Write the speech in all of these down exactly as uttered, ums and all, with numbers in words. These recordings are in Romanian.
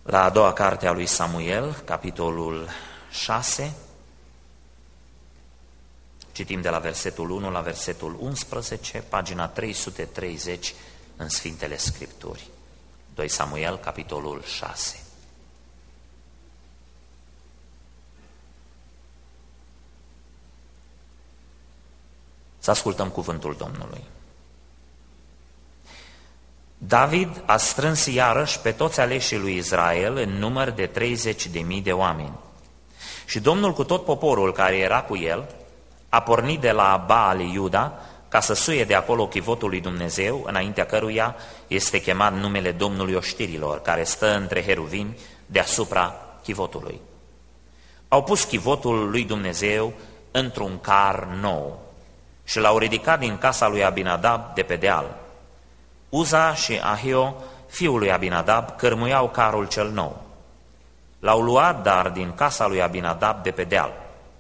La a doua carte a lui Samuel, capitolul șase, citim de la versetul unu la versetul unsprezece, pagina trei sute treizeci în Sfintele Scripturi. doi Samuel, capitolul șase. Să ascultăm cuvântul Domnului. David a strâns iarăși pe toți aleșii lui Israel în număr de treizeci de mii de oameni. Și Domnul cu tot poporul care era cu el a pornit de la Baal Iuda ca să suie de acolo chivotul lui Dumnezeu, înaintea căruia este chemat numele Domnului oștirilor, care stă între heruvimi deasupra chivotului. Au pus chivotul lui Dumnezeu într-un car nou și l-au ridicat din casa lui Abinadab de pe deal. Uza și Ahio, fiul lui Abinadab, cărmuiau carul cel nou. L-au luat, dar, din casa lui Abinadab de pe deal.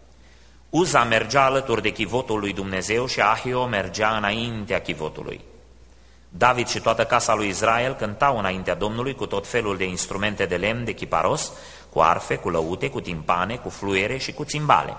Uza mergea alături de chivotul lui Dumnezeu și Ahio mergea înaintea chivotului. David și toată casa lui Israel cântau înaintea Domnului cu tot felul de instrumente de lemn de chiparos, cu arfe, cu lăute, cu timpane, cu fluiere și cu țimbale.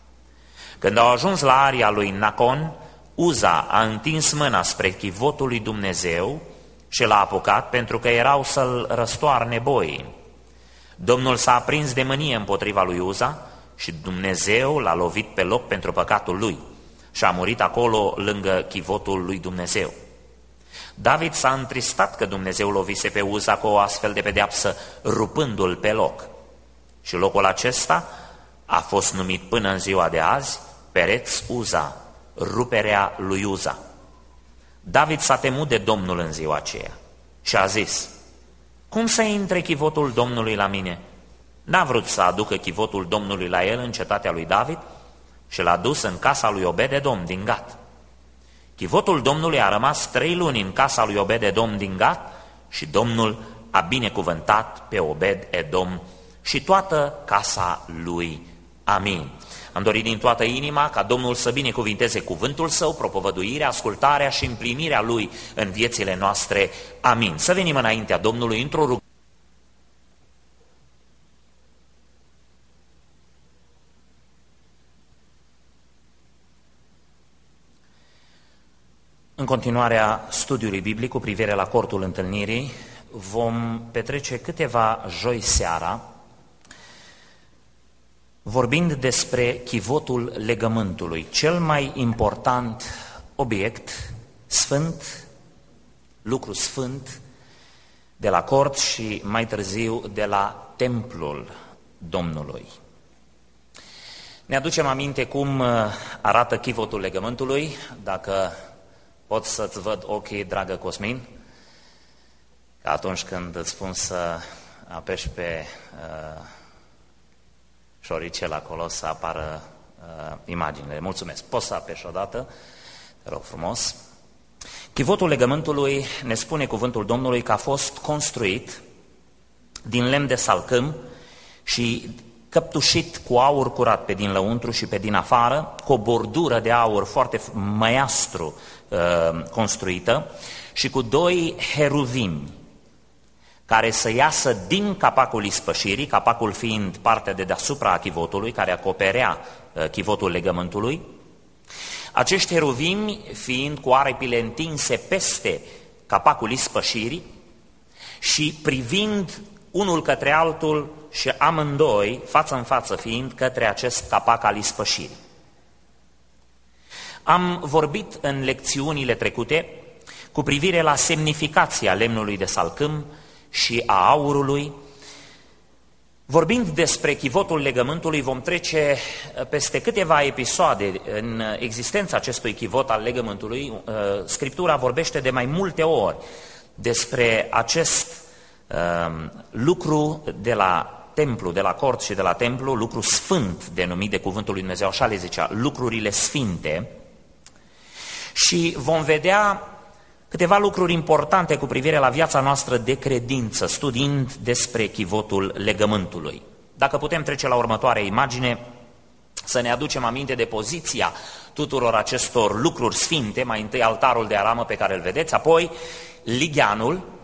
Când au ajuns la aria lui Nacon, Uza a întins mâna spre chivotul lui Dumnezeu și l-a apucat pentru că erau să-l răstoarne boii. Domnul s-a aprins de mânie împotriva lui Uza și Dumnezeu l-a lovit pe loc pentru păcatul lui și a murit acolo lângă chivotul lui Dumnezeu. David s-a întristat că Dumnezeu lovise pe Uza cu o astfel de pedeapsă, rupându-l pe loc. Și locul acesta a fost numit până în ziua de azi Pereț Uza, ruperea lui Uza. David s-a temut de Domnul în ziua aceea și a zis: cum să intre chivotul Domnului la mine? N-a vrut să aducă chivotul Domnului la el în cetatea lui David și l-a dus în casa lui Obed-edom din Gat. Chivotul Domnului a rămas trei luni în casa lui Obed-edom din Gat și Domnul a binecuvântat pe Obed-edom și toată casa lui. Amin. Am dorit din toată inima ca Domnul să binecuvinteze cuvântul Său, propovăduirea, ascultarea și împlinirea Lui în viețile noastre. Amin. Să venim înaintea Domnului într-o rugăciune. În continuarea studiului biblic cu privire la cortul întâlnirii, vom petrece câteva joi seara vorbind despre chivotul legământului, cel mai important obiect sfânt, lucru sfânt de la cort și mai târziu de la templul Domnului. Ne aducem aminte cum arată chivotul legământului, dacă pot să-ți văd ochii, dragă Cosmin, că atunci când îți spun să apeși pe uh, șoricel acolo să apară uh, imaginele. Mulțumesc. Poți să apeși odată? Te rog frumos. Chivotul legământului, ne spune cuvântul Domnului, că a fost construit din lemn de salcâm și căptușit cu aur curat pe din lăuntru și pe din afară, cu o bordură de aur foarte măiastru uh, construită și cu doi heruvimi care să iasă din capacul ispășirii, capacul fiind partea de deasupra a chivotului, care acoperea uh, chivotul legământului. Acești heruvimi fiind cu aripile întinse peste capacul ispășirii și privind unul către altul și amândoi, față în față fiind, către acest capac al ispășirii. Am vorbit în lecțiunile trecute cu privire la semnificația lemnului de salcâm și a aurului. Vorbind despre chivotul legământului, vom trece peste câteva episoade în existența acestui chivot al legământului. Scriptura vorbește de mai multe ori despre acest lucru de la templu, de la cort și de la templu, lucru sfânt denumit de cuvântul lui Dumnezeu, așa le zicea, lucrurile sfinte. Și vom vedea câteva lucruri importante cu privire la viața noastră de credință, studiind despre chivotul legământului. Dacă putem trece la următoarea imagine, să ne aducem aminte de poziția tuturor acestor lucruri sfinte, mai întâi altarul de aramă pe care îl vedeți, apoi ligheanul,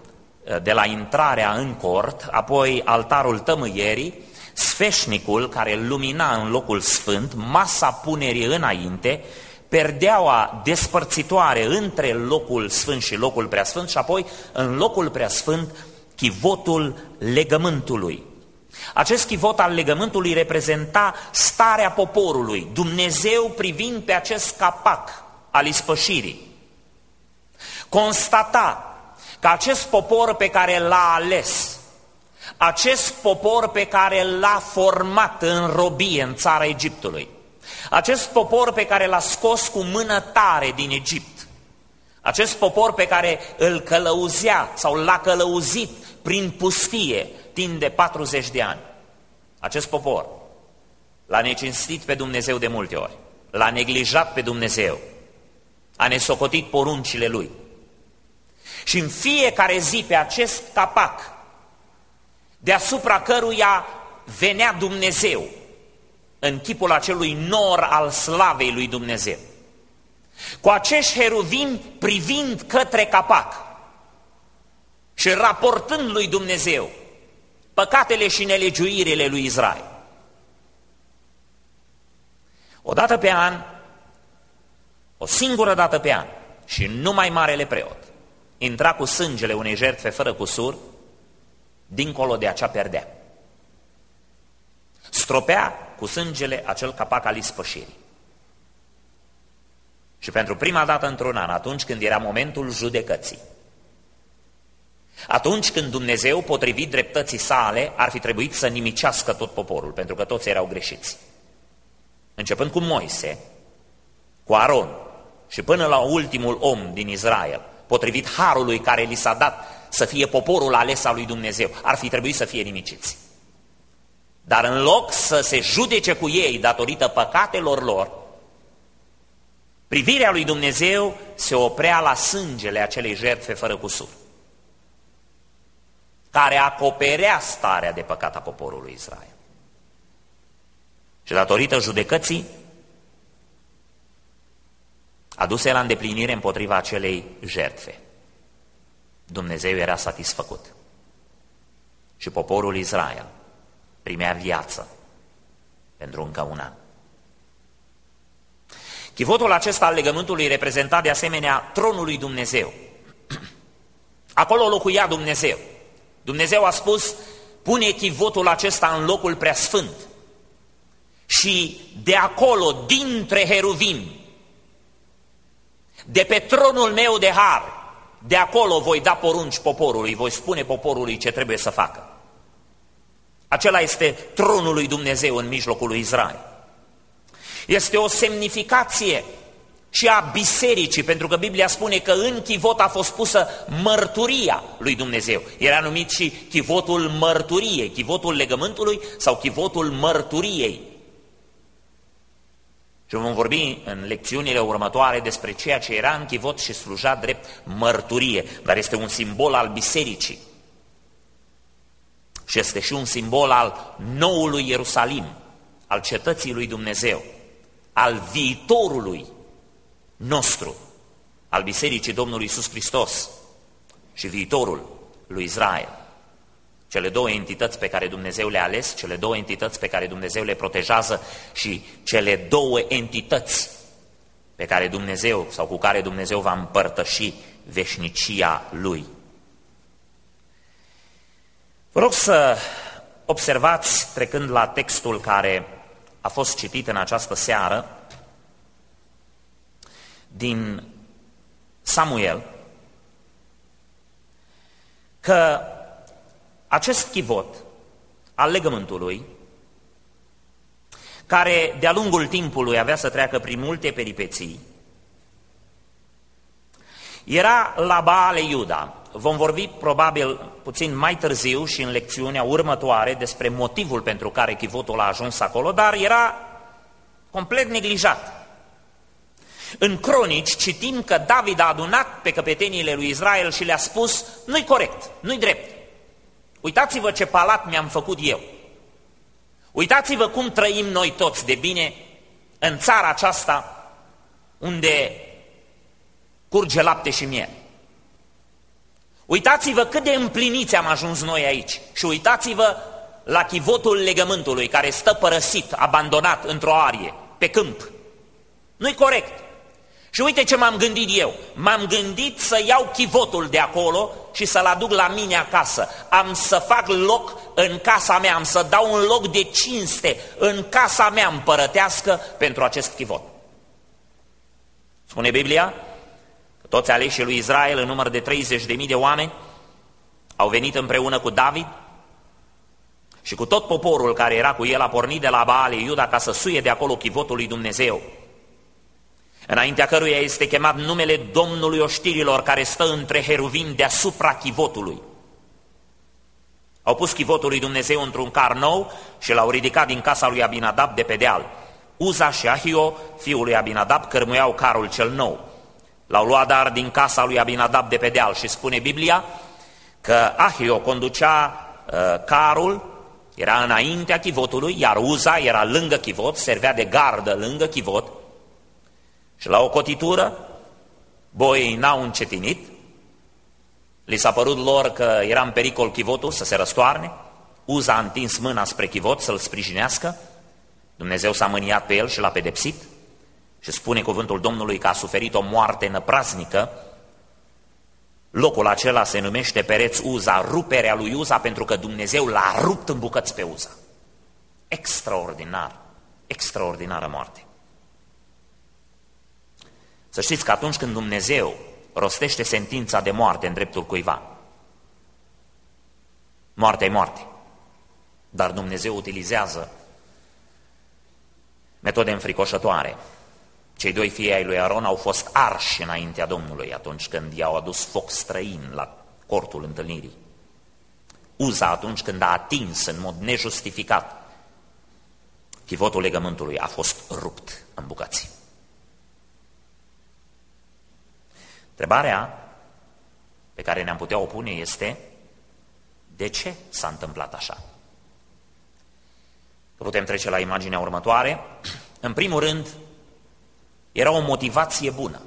de la intrarea în cort, apoi altarul tămâierii, sfeșnicul care lumina în locul sfânt, masa punerii înainte, perdeaua despărțitoare între locul sfânt și locul preasfânt și apoi în locul preasfânt chivotul legământului. Acest chivot al legământului reprezenta starea poporului, Dumnezeu privind pe acest capac al ispășirii. Constata că acest popor pe care l-a ales, acest popor pe care l-a format în robie în țara Egiptului, acest popor pe care l-a scos cu mână tare din Egipt, acest popor pe care îl călăuzea sau l-a călăuzit prin pustie timp de patruzeci de ani, acest popor l-a necinstit pe Dumnezeu de multe ori, l-a neglijat pe Dumnezeu, a nesocotit poruncile Lui. Și în fiecare zi pe acest capac, deasupra căruia venea Dumnezeu, în chipul acelui nor al slavei lui Dumnezeu, cu acești heruvimi privind către capac și raportând lui Dumnezeu păcatele și nelegiuirile lui Israel. O dată pe an, o singură dată pe an, și numai marele preot intra cu sângele unei jertfe fără cusur dincolo de acea perdea. Stropea cu sângele acel capac al ispășirii. Și pentru prima dată într-un an, atunci când era momentul judecății, atunci când Dumnezeu, potrivit dreptății sale, ar fi trebuit să nimicească tot poporul, pentru că toți erau greșiți. Începând cu Moise, cu Aron și până la ultimul om din Israel, potrivit harului care li s-a dat să fie poporul ales al lui Dumnezeu, ar fi trebuit să fie nimiciți. Dar în loc să se judece cu ei datorită păcatelor lor, privirea lui Dumnezeu se oprea la sângele acelei jertfe fără cusur, care acoperea starea de păcat a poporului Israel. Și datorită judecății aduse la îndeplinire împotriva acelei jertfe, Dumnezeu era satisfăcut și poporul Israel primea viață pentru încă un an. Chivotul acesta al legământului reprezenta de asemenea tronul lui Dumnezeu. Acolo locuia Dumnezeu. Dumnezeu a spus: pune chivotul acesta în locul preasfânt și de acolo, dintre heruvimi, de pe tronul meu de har, de acolo voi da porunci poporului, voi spune poporului ce trebuie să facă. Acela este tronul lui Dumnezeu în mijlocul lui Israel. Este o semnificație și a bisericii, pentru că Biblia spune că în chivot a fost pusă mărturia lui Dumnezeu. Era numit și chivotul mărturiei, chivotul legământului sau chivotul mărturiei. Și vom vorbi în lecțiunile următoare despre ceea ce era în chivot și sluja drept mărturie, dar este un simbol al bisericii. Și este și un simbol al noului Ierusalim, al cetății lui Dumnezeu, al viitorului nostru, al Bisericii Domnului Iisus Hristos și viitorul lui Israel. Cele două entități pe care Dumnezeu le-a ales, cele două entități pe care Dumnezeu le protejează și cele două entități pe care Dumnezeu sau cu care Dumnezeu va împărtăși veșnicia Lui. Vă rog să observați, trecând la textul care a fost citit în această seară, din Samuel, că acest chivot al legământului, care de-a lungul timpului avea să treacă prin multe peripeții, era la Baale Iuda. Vom vorbi probabil puțin mai târziu și în lecțiunea următoare despre motivul pentru care chivotul a ajuns acolo, dar era complet neglijat. În Cronici citim că David a adunat pe căpeteniile lui Israel și le-a spus: nu-i corect, nu-i drept. Uitați-vă ce palat mi-am făcut eu. Uitați-vă cum trăim noi toți de bine în țara aceasta unde curge lapte și miere. Uitați-vă cât de împliniți am ajuns noi aici și uitați-vă la chivotul legământului care stă părăsit, abandonat într-o arie, pe câmp. Nu-i corect. Și uite ce m-am gândit eu. M-am gândit să iau chivotul de acolo și să-l aduc la mine acasă. Am să fac loc în casa mea, am să dau un loc de cinste în casa mea împărătească pentru acest chivot. Spune Biblia că toți aleșii lui Israel, în număr de treizeci de mii de oameni, au venit împreună cu David și cu tot poporul care era cu el a pornit de la Baale Iuda ca să suie de acolo chivotul lui Dumnezeu, înaintea căruia este chemat numele Domnului oștirilor, care stă între heruvim deasupra chivotului. Au pus chivotul lui Dumnezeu într-un car nou și l-au ridicat din casa lui Abinadab de pe deal. Uza și Ahio, fiul lui Abinadab, cărmuiau carul cel nou. L-au luat dar din casa lui Abinadab de pe deal și spune Biblia că Ahio conducea uh, carul, era înaintea chivotului, iar Uza era lângă chivot, servea de gardă lângă chivot. Și la o cotitură, boii n-au încetinit, li s-a părut lor că era în pericol chivotul să se răstoarne, Uza a întins mâna spre chivot să-l sprijinească, Dumnezeu s-a mâniat pe el și l-a pedepsit și spune cuvântul Domnului că a suferit o moarte năpraznică. Locul acela se numește Pereț Uza, ruperea lui Uza, pentru că Dumnezeu l-a rupt în bucăți pe Uza. Extraordinar, extraordinară moarte. Să știți că atunci când Dumnezeu rostește sentința de moarte în dreptul cuiva, moartea e moarte, dar Dumnezeu utilizează metode înfricoșătoare. Cei doi fii ai lui Aron au fost arși înaintea Domnului atunci când i-au adus foc străin la cortul întâlnirii. Uza atunci când a atins în mod nejustificat chivotul legământului a fost rupt în bucăți. Întrebarea pe care ne-am putea opune este: de ce s-a întâmplat așa? Putem trece la imaginea următoare. În primul rând, era o motivație bună.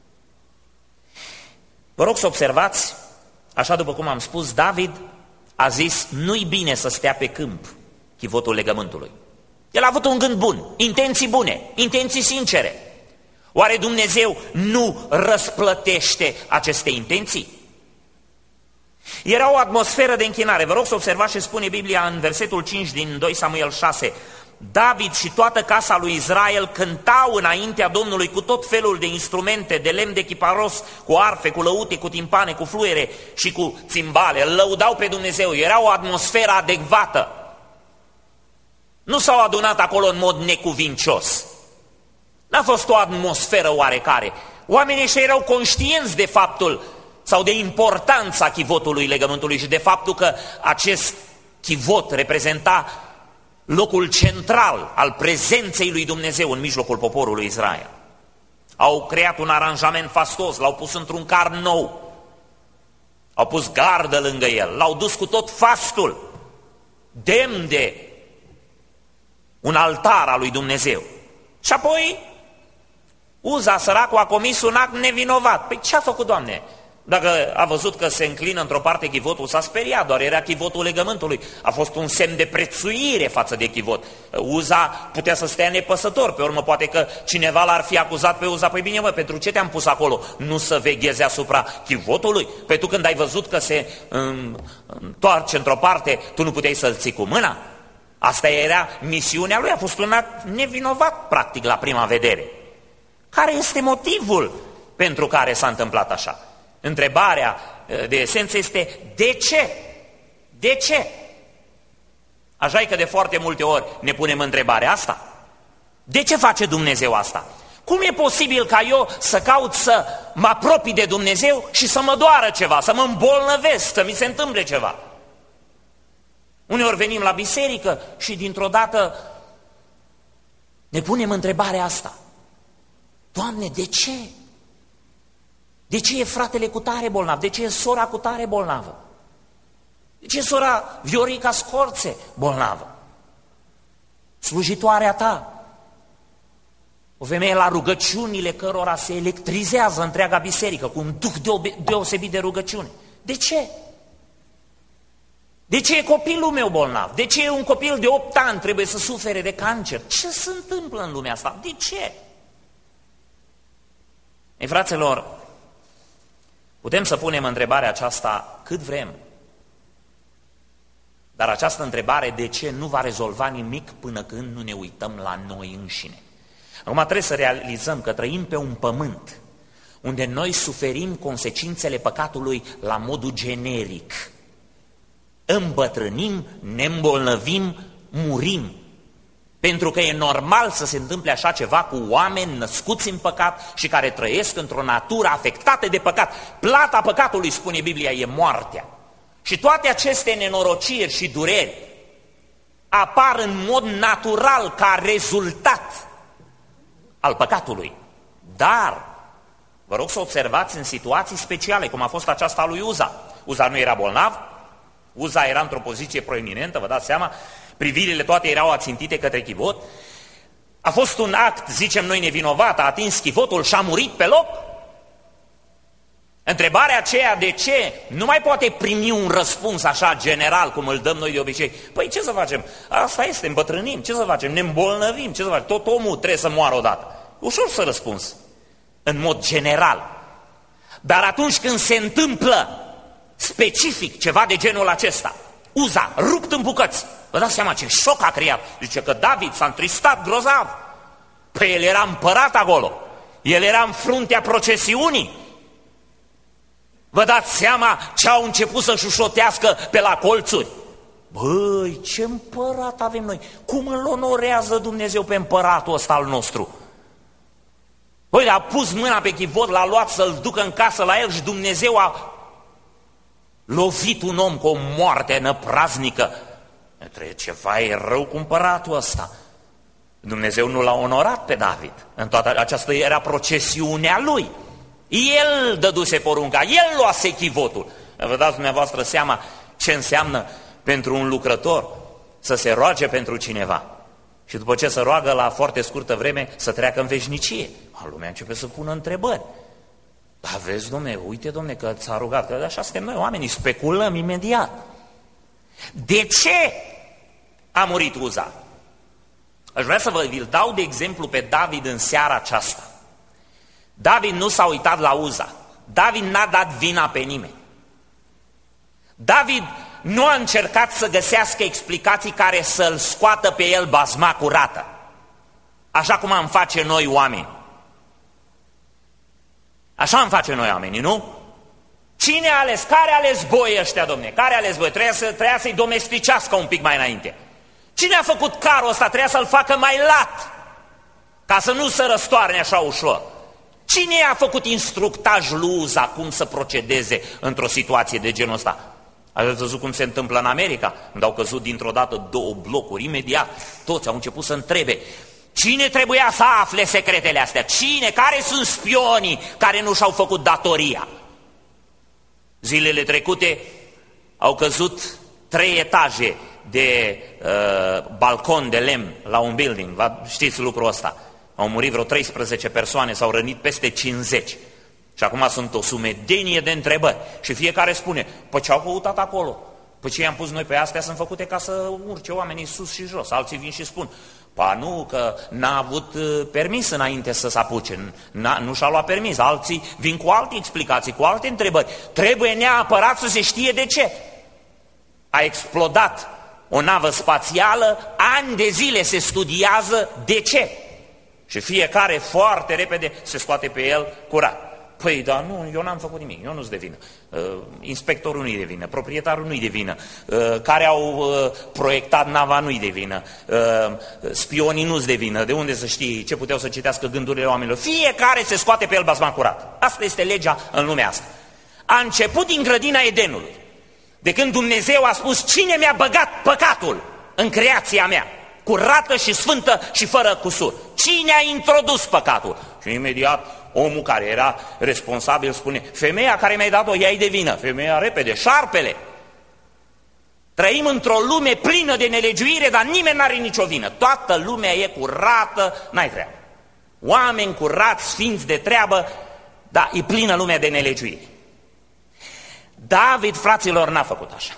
Vă rog să observați, așa după cum am spus, David a zis: nu-i bine să stea pe câmp chivotul legământului. El a avut un gând bun, intenții bune, intenții sincere. Oare Dumnezeu nu răsplătește aceste intenții? Era o atmosferă de închinare. Vă rog să observați ce spune Biblia în versetul cinci din doi Samuel șase. David și toată casa lui Israel cântau înaintea Domnului cu tot felul de instrumente, de lemn de chiparos, cu arfe, cu lăute, cu timpane, cu fluiere și cu țimbale. Îl lăudau pe Dumnezeu. Era o atmosferă adecvată. Nu s-au adunat acolo în mod necuvincios. N-a fost o atmosferă oarecare. Oamenii ăștia erau conștienți de faptul sau de importanța chivotului legământului și de faptul că acest chivot reprezenta locul central al prezenței lui Dumnezeu în mijlocul poporului Israel. Au creat un aranjament fastos, l-au pus într-un car nou, au pus gardă lângă el, l-au dus cu tot fastul, demn de un altar al lui Dumnezeu. Și apoi Uza, săracul, a comis un act nevinovat. Păi ce a făcut, Doamne? Dacă a văzut că se înclină într-o parte chivotul, s-a speriat, doar era chivotul legământului. A fost un semn de prețuire față de chivot. Uza putea să stea nepăsător, pe urmă poate că cineva l-ar fi acuzat pe Uza. Păi bine, mă, pentru ce te-am pus acolo? Nu să veghezi asupra chivotului? Păi tu când ai văzut că se întoarce într-o parte, tu nu puteai să-l ții cu mâna? Asta era misiunea lui, a fost un act nevinovat, practic, la prima vedere. Care este motivul pentru care s-a întâmplat așa? Întrebarea de esență este: de ce? De ce? Așa e că de foarte multe ori ne punem întrebarea asta. De ce face Dumnezeu asta? Cum e posibil ca eu să caut să mă apropii de Dumnezeu și să mă doară ceva, să mă îmbolnăvesc, să mi se întâmple ceva? Uneori venim la biserică și dintr-o dată ne punem întrebarea asta: Doamne, de ce? De ce e fratele cu tare bolnav? De ce e sora cu tare bolnavă? De ce e sora Viorica Scorțe bolnavă? Slujitoarea ta, o femeie la rugăciunile cărora se electrizează întreaga biserică cu un duh deosebit de rugăciune. De ce? De ce e copilul meu bolnav? De ce un copil de opt ani trebuie să sufere de cancer? Ce se întâmplă în lumea asta? De ce? Ei, fraților, putem să punem întrebarea aceasta cât vrem, dar această întrebare de ce nu va rezolva nimic până când nu ne uităm la noi înșine. Acum trebuie să realizăm că trăim pe un pământ unde noi suferim consecințele păcatului la modul generic. Îmbătrânim, ne îmbolnăvim, murim. Pentru că e normal să se întâmple așa ceva cu oameni născuți în păcat și care trăiesc într-o natură afectată de păcat. Plata păcatului, spune Biblia, e moartea. Și toate aceste nenorociri și dureri apar în mod natural ca rezultat al păcatului. Dar vă rog să observați în situații speciale, cum a fost aceasta a lui Uza. Uza nu era bolnav, Uza era într-o poziție proeminentă, vă dați seama, privirile toate erau ațintite către chivot. A fost un act, zicem noi, nevinovat, a atins chivotul și a murit pe loc. Întrebarea aceea de ce nu mai poate primi un răspuns așa general, cum îl dăm noi de obicei. Păi ce să facem? Asta este, îmbătrânim, ce să facem? Ne îmbolnăvim, ce să facem? Tot omul trebuie să moară odată. Ușor să răspunzi, în mod general. Dar atunci când se întâmplă specific ceva de genul acesta, Uza, rupt în bucăți, vă dați seama ce șoc a creat. Zice că David s-a întristat grozav. Păi el era împărat acolo, el era în fruntea procesiunii. Vă dați seama ce au început să șușotească pe la colțuri? Băi, ce împărat avem noi! Cum îl onorează Dumnezeu pe împăratul ăsta al nostru? Băi, a pus mâna pe chivot, l-a luat să-l ducă în casă la el și Dumnezeu a lovit un om cu o moarte năpraznică. Ceva e rău cu împăratul ăsta. Dumnezeu nu l-a onorat pe David. În toată aceasta era procesiunea lui. El dăduse porunca, el luase chivotul. Vă dați dumneavoastră seama ce înseamnă pentru un lucrător să se roage pentru cineva și după ce se roagă la foarte scurtă vreme să treacă în veșnicie. Lumea începe să pună întrebări. Dar vezi, domne, uite, domne, că ți-a rugat, că așa suntem noi oamenii, speculăm imediat. De ce a murit Uza? Aș vrea să vă vi-l dau de exemplu pe David în seara aceasta. David nu s-a uitat la Uza. David n-a dat vina pe nimeni. David nu a încercat să găsească explicații care să-l scoată pe el bazma curată, așa cum am face noi oameni. Așa am face noi oamenii, nu? Cine a ales? Care a ales boi ăștia, domne? Care a ales boi? Trebuia, să, trebuia să-i domesticească un pic mai înainte. Cine a făcut carul ăsta? Trebuia să-l facă mai lat, ca să nu se răstoarne așa ușor. Cine a făcut instructajul lui Uza cum să procedeze într-o situație de genul ăsta? Ați văzut cum se întâmplă în America? Când au căzut dintr-o dată două blocuri, imediat toți au început să întrebe cine trebuia să afle secretele astea? Cine? Care sunt spionii care nu și-au făcut datoria? Zilele trecute au căzut trei etaje de uh, balcon de lemn la un building. Știți lucrul ăsta? Au murit vreo treisprezece persoane, s-au rănit peste cincizeci. Și acum sunt o sumedenie de întrebări. Și fiecare spune, păi ce au căutat acolo? Păi ce i-am pus noi pe astea sunt făcute ca să urce oamenii sus și jos. Alții vin și spun, pa nu, că n-a avut permis înainte să se apuce, nu și-a luat permis. Alții vin cu alte explicații, cu alte întrebări. Trebuie neapărat să se știe de ce. A explodat o navă spațială, ani de zile se studiază de ce. Și fiecare foarte repede se scoate pe el curat. Păi, dar nu, eu n-am făcut nimic, eu nu-s de vină. Uh, inspectorul nu-i de vină, proprietarul nu-i de vină, uh, care au uh, proiectat nava nu-i de vină, uh, spionii nu-s de vină, de unde să știi ce puteau să citească gândurile oamenilor. Fiecare se scoate pe el basma curat. Asta este legea în lumea asta. A început din grădina Edenului, de când Dumnezeu a spus, cine mi-a băgat păcatul în creația mea, curată și sfântă și fără cusur? Cine a introdus păcatul? Și imediat omul care era responsabil spune, femeia care mi-ai dat-o, ea-i de vină. Femeia repede, șarpele. Trăim într-o lume plină de nelegiuire, dar nimeni n-are nicio vină. Toată lumea e curată, n-ai treabă. Oameni curați, sfinți de treabă, dar e plină lumea de nelegiuire. David, fraților, n-a făcut așa.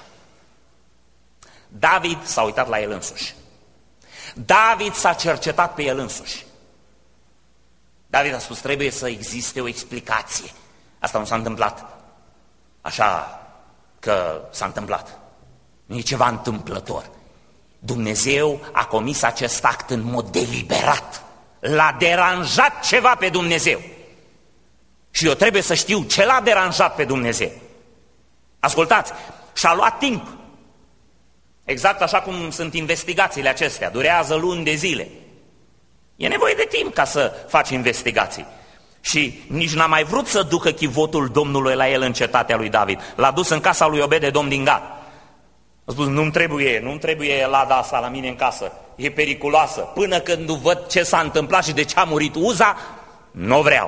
David s-a uitat la el însuși. David s-a cercetat pe el însuși. David a spus, trebuie să existe o explicație. Asta nu s-a întâmplat așa că s-a întâmplat. Nu e ceva întâmplător. Dumnezeu a comis acest act în mod deliberat. L-a deranjat ceva pe Dumnezeu. Și eu trebuie să știu ce l-a deranjat pe Dumnezeu. Ascultați, și-a luat timp. Exact așa cum sunt investigațiile acestea, durează luni de zile. E nevoie de timp ca să faci investigații. Și nici n-a mai vrut să ducă chivotul Domnului la el în cetatea lui David. L-a dus în casa lui Obed-Edom din Gat. A spus, nu-mi trebuie, nu-mi trebuie lada asta la mine în casă, e periculoasă. Până când nu văd ce s-a întâmplat și de ce a murit Uza, nu vreau.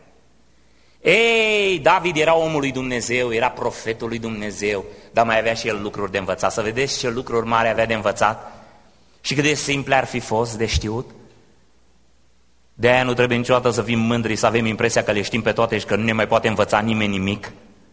Ei, David era omul lui Dumnezeu, era profetul lui Dumnezeu, dar mai avea și el lucruri de învățat. Să vedeți ce lucruri mari avea de învățat și cât de simple ar fi fost de știut. De aia nu trebuie niciodată să fim mândri, să avem impresia că le știm pe toate și că nu ne mai poate învăța nimeni nimic.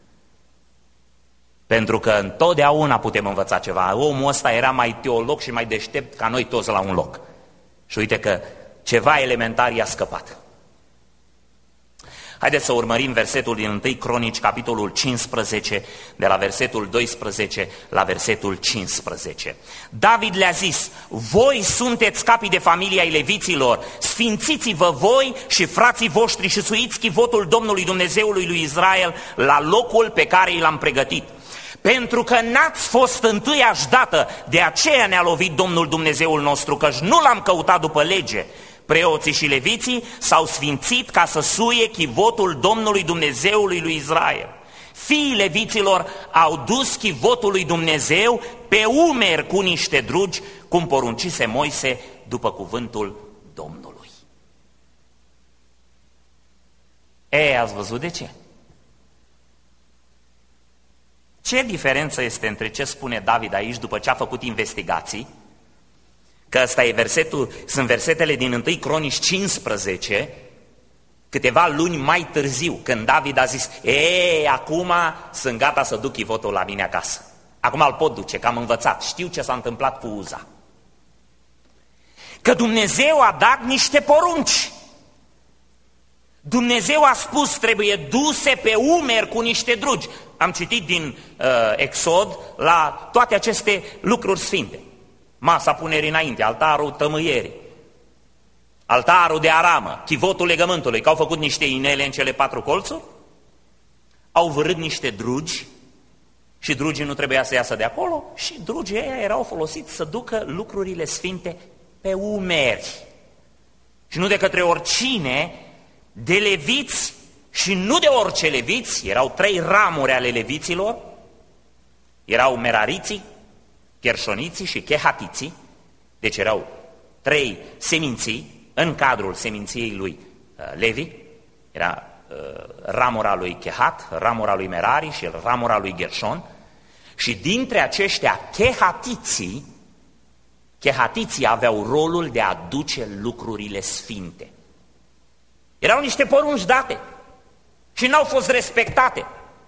Pentru că întotdeauna putem învăța ceva. Omul ăsta era mai teolog și mai deștept ca noi toți la un loc. Și uite că ceva elementar i-a scăpat. Haideți să urmărim versetul din întâi Cronici, capitolul cincisprezece, de la versetul doisprezece la versetul cincisprezece. David le-a zis, voi sunteți capii de familie ai leviților, sfințiți-vă voi și frații voștri și suiți chivotul Domnului Dumnezeului lui Israel la locul pe care i l-am pregătit. Pentru că n-ați fost întâiași dată, de aceea ne-a lovit Domnul Dumnezeul nostru, căci nu l-am căutat după lege. Preoții și leviții s-au sfințit ca să suie chivotul Domnului Dumnezeului lui Israel. Fiii leviților au dus chivotul lui Dumnezeu pe umeri cu niște drugi, cum poruncise Moise după cuvântul Domnului. Ei, ați văzut de ce? Ce diferență este între ce spune David aici după ce a făcut investigații? Că ăsta e versetul, sunt versetele din întâi Cronici cincisprezece, câteva luni mai târziu, când David a zis, ei, acum sunt gata să duc chivotul la mine acasă. Acum îl pot duce, că am învățat, știu ce s-a întâmplat cu Uza. Că Dumnezeu a dat niște porunci. Dumnezeu a spus, trebuie duse pe umeri cu niște drugi. Am citit din uh, Exod la toate aceste lucruri sfinte. Masa punerii înainte, altarul tămâierii, altarul de aramă, chivotul legământului, că au făcut niște inele în cele patru colțuri, au vărât niște drugi și drugii nu trebuia să iasă de acolo și drugii ăia erau folosiți să ducă lucrurile sfinte pe umeri. Și nu de către oricine, de leviți și nu de orice leviți, erau trei ramuri ale leviților, erau merariții, Gershoniții și Chehatiții, deci erau trei seminții în cadrul seminției lui Levi, era uh, ramura lui Chehat, ramura lui Merari și ramura lui Gershon, și dintre aceștia Chehatiții, Chehatiții aveau rolul de a duce lucrurile sfinte. Erau niște porunci date și n-au fost respectate.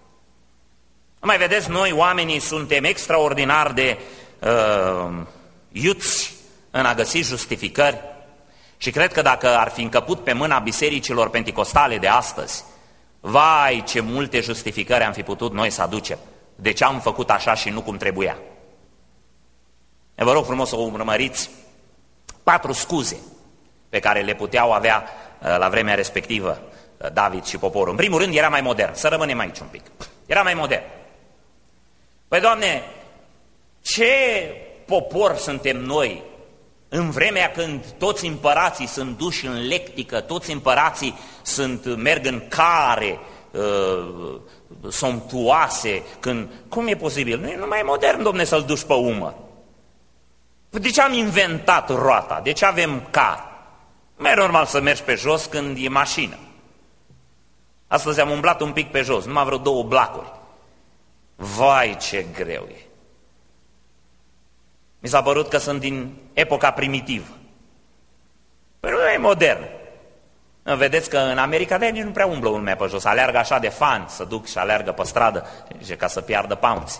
Mai vedeți, noi oamenii suntem extraordinar de uh, iuți în a găsi justificări și cred că dacă ar fi încăput pe mâna bisericilor penticostale de astăzi, vai, ce multe justificări am fi putut noi să aducem. De ce am făcut așa și nu cum trebuia? E, vă rog frumos să urmăriți patru scuze pe care le puteau avea uh, la vremea respectivă uh, David și poporul. În primul rând era mai modern, să rămânem aici un pic. Era mai modern. Păi, Doamne, ce popor suntem noi în vremea când toți împărații sunt duși în lectică, toți împărații sunt, merg în care uh, somptuoase, când, cum e posibil? Nu e numai modern, Dom'le, să-l duci pe umăr. De ce am inventat roata? De ce avem car? Nu e normal să mergi pe jos când e mașină. Astăzi am umblat un pic pe jos, numai vreo două blacuri. Vai, ce greu e! Mi s-a părut că sunt din epoca primitivă. Păi nu e modern. Vedeți că în America de nu prea umblă lumea pe jos, aleargă așa de fan, să duc și aleargă pe stradă, ca să piardă paunți.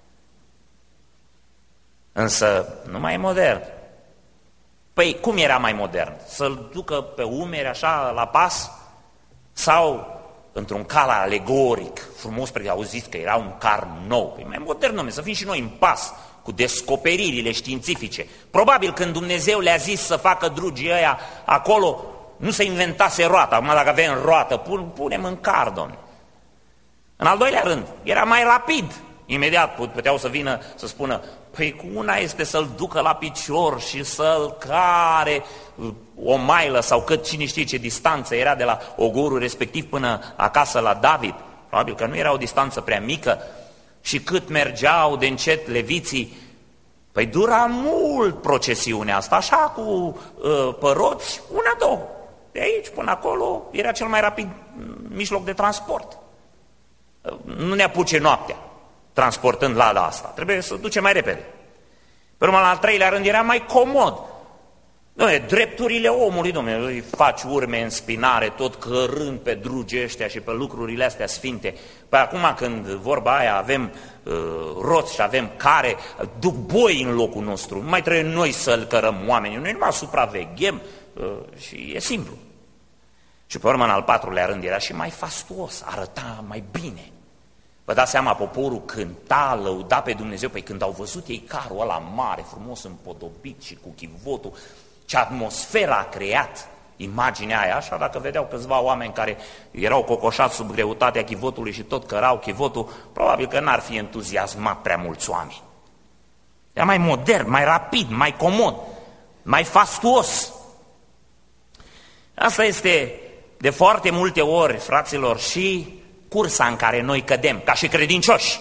Însă nu mai e modern. Păi cum era mai modern? Să-l ducă pe umeri așa la pas? Sau într-un cal alegoric, frumos, pentru că auziți că era un car nou? Păi mai modern, nume, să fim și noi în pas cu descoperirile științifice. Probabil când Dumnezeu le-a zis să facă drugii ăia acolo, nu se inventase roata. Acum dacă avem roată, punem în car, Doamne. În al doilea rând, era mai rapid. Imediat puteau să vină să spună, păi cu una este să-l ducă la picior și să-l care o mailă sau cât cine știe ce distanță era de la ogorul respectiv până acasă la David. Probabil că nu era o distanță prea mică. Și cât mergeau de încet leviții, păi dura mult procesiunea asta, așa cu uh, păroți, una, două. De aici până acolo era cel mai rapid mijloc de transport. Nu ne apuce noaptea transportând lada asta, trebuie să duce mai repede. Pe urmă, la al treilea rând, era mai comod. Doamne, drepturile omului, domnule, îi faci urme în spinare, tot cărând pe drugii ăștia și pe lucrurile astea sfinte. Păi acum când vorba aia avem uh, roți și avem care, duc boi în locul nostru, nu mai trebuie noi să-l cărăm oamenii, noi numai supraveghem uh, și e simplu. Și pe urmă, în al patrulea rând, era și mai fastuos, arăta mai bine. Vă dați seama, poporul cânta, lăuda pe Dumnezeu, păi când au văzut ei carul ăla mare, frumos împodobit și cu chivotul, ce atmosfera a creat imaginea aia, așa dacă vedeau câțiva oameni care erau cocoșați sub greutatea chivotului și tot cărau chivotul, probabil că n-ar fi entuziasmat prea mulți oameni. Era mai modern, mai rapid, mai comod, mai fastuos. Asta este de foarte multe ori, fraților, și cursa în care noi cădem, ca și credincioși.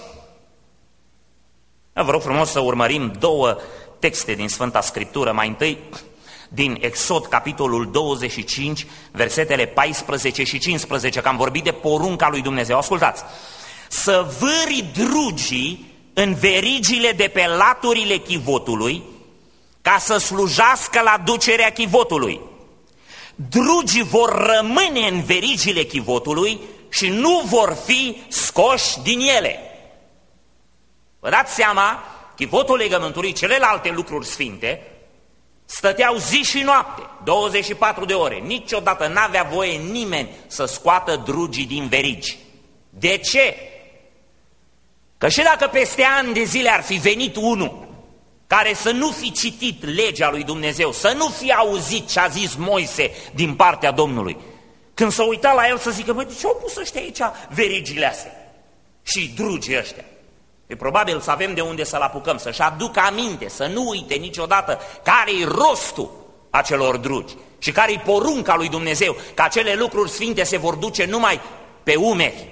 Vă rog frumos să urmărim două texte din Sfânta Scriptură, mai întâi din Exod, capitolul douăzeci și cinci, versetele paisprezece și cincisprezece, că am vorbit de porunca lui Dumnezeu. Ascultați! Să vâri drugii în verigile de pe laturile chivotului, ca să slujească la ducerea chivotului. Drugii vor rămâne în verigile chivotului și nu vor fi scoși din ele. Vă dați seama, chivotul legământului, celelalte lucruri sfinte, stăteau zi și noapte, douăzeci și patru de ore. Niciodată n-avea voie nimeni să scoată drugii din verigi. De ce? Că și dacă peste ani de zile ar fi venit unul care să nu fi citit legea lui Dumnezeu, să nu fi auzit ce a zis Moise din partea Domnului, când s-a uitat la el să zică, măi, de ce au pus ăștia aici verigile astea și drugii ăștia? E probabil să avem de unde să-l apucăm, să-și aducă aminte, să nu uite niciodată care-i rostul acelor drugi și care-i porunca lui Dumnezeu, că acele lucruri sfinte se vor duce numai pe umeri.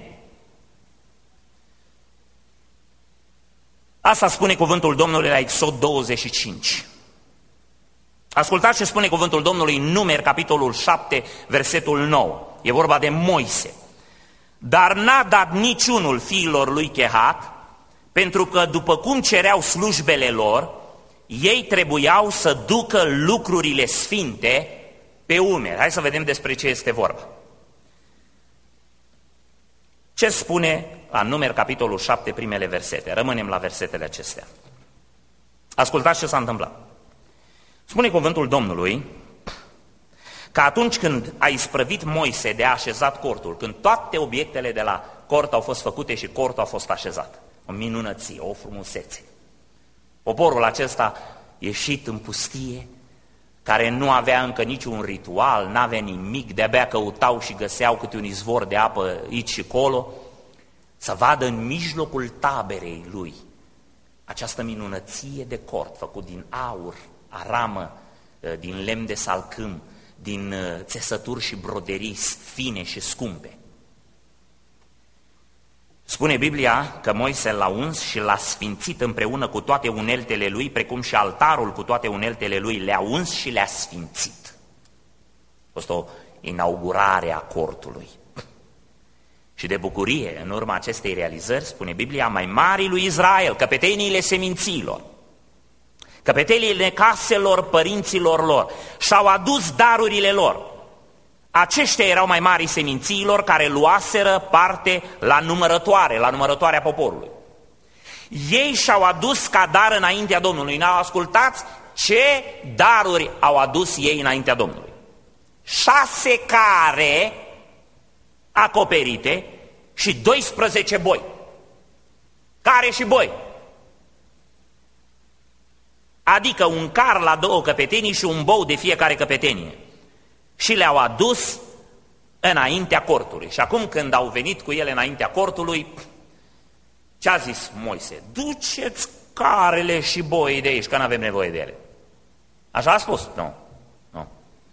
Asta spune cuvântul Domnului la Exod douăzeci și cinci. Ascultați ce spune cuvântul Domnului în Numeri, capitolul șapte, versetul nouă. E vorba de Moise. Dar n-a dat niciunul fiilor lui Chehat, pentru că după cum cereau slujbele lor, ei trebuiau să ducă lucrurile sfinte pe umeri. Hai să vedem despre ce este vorba. Ce spune la Numeri, capitolul șapte, primele versete? Rămânem la versetele acestea. Ascultați ce s-a întâmplat. Spune cuvântul Domnului că atunci când a isprăvit Moise de a așezat cortul, când toate obiectele de la cort au fost făcute și cortul a fost așezat, o minunăție, o frumusețe. Poporul acesta ieșit în pustie, care nu avea încă niciun ritual, n-avea nimic, de-abia căutau și găseau câte un izvor de apă aici și colo, să vadă în mijlocul taberei lui această minunăție de cort făcut din aur, aramă, din lemn de salcâm, din țesături și broderii fine și scumpe. Spune Biblia că Moise l-a uns și l-a sfințit împreună cu toate uneltele lui, precum și altarul cu toate uneltele lui, le-a uns și le-a sfințit. A fost o inaugurare a cortului. Și de bucurie, în urma acestei realizări, spune Biblia, mai mari lui Israel, căpeteniile seminților, căpeteniile caselor părinților lor, și-au adus darurile lor. Aceștia erau mai mari semințiilor care luaseră parte la numărătoare, la numărătoarea poporului. Ei și-au adus ca dar înaintea Domnului. N-au ascultat ce daruri au adus ei înaintea Domnului. Șase care acoperite și doisprezece boi. Care și boi. Adică un car la două căpetenii și un bou de fiecare căpetenie. Și le-au adus înaintea cortului. Și acum când au venit cu ele înaintea cortului, ce a zis Moise? Duceți carele și boii de aici, că nu avem nevoie de ele. Așa a spus? Nu. nu.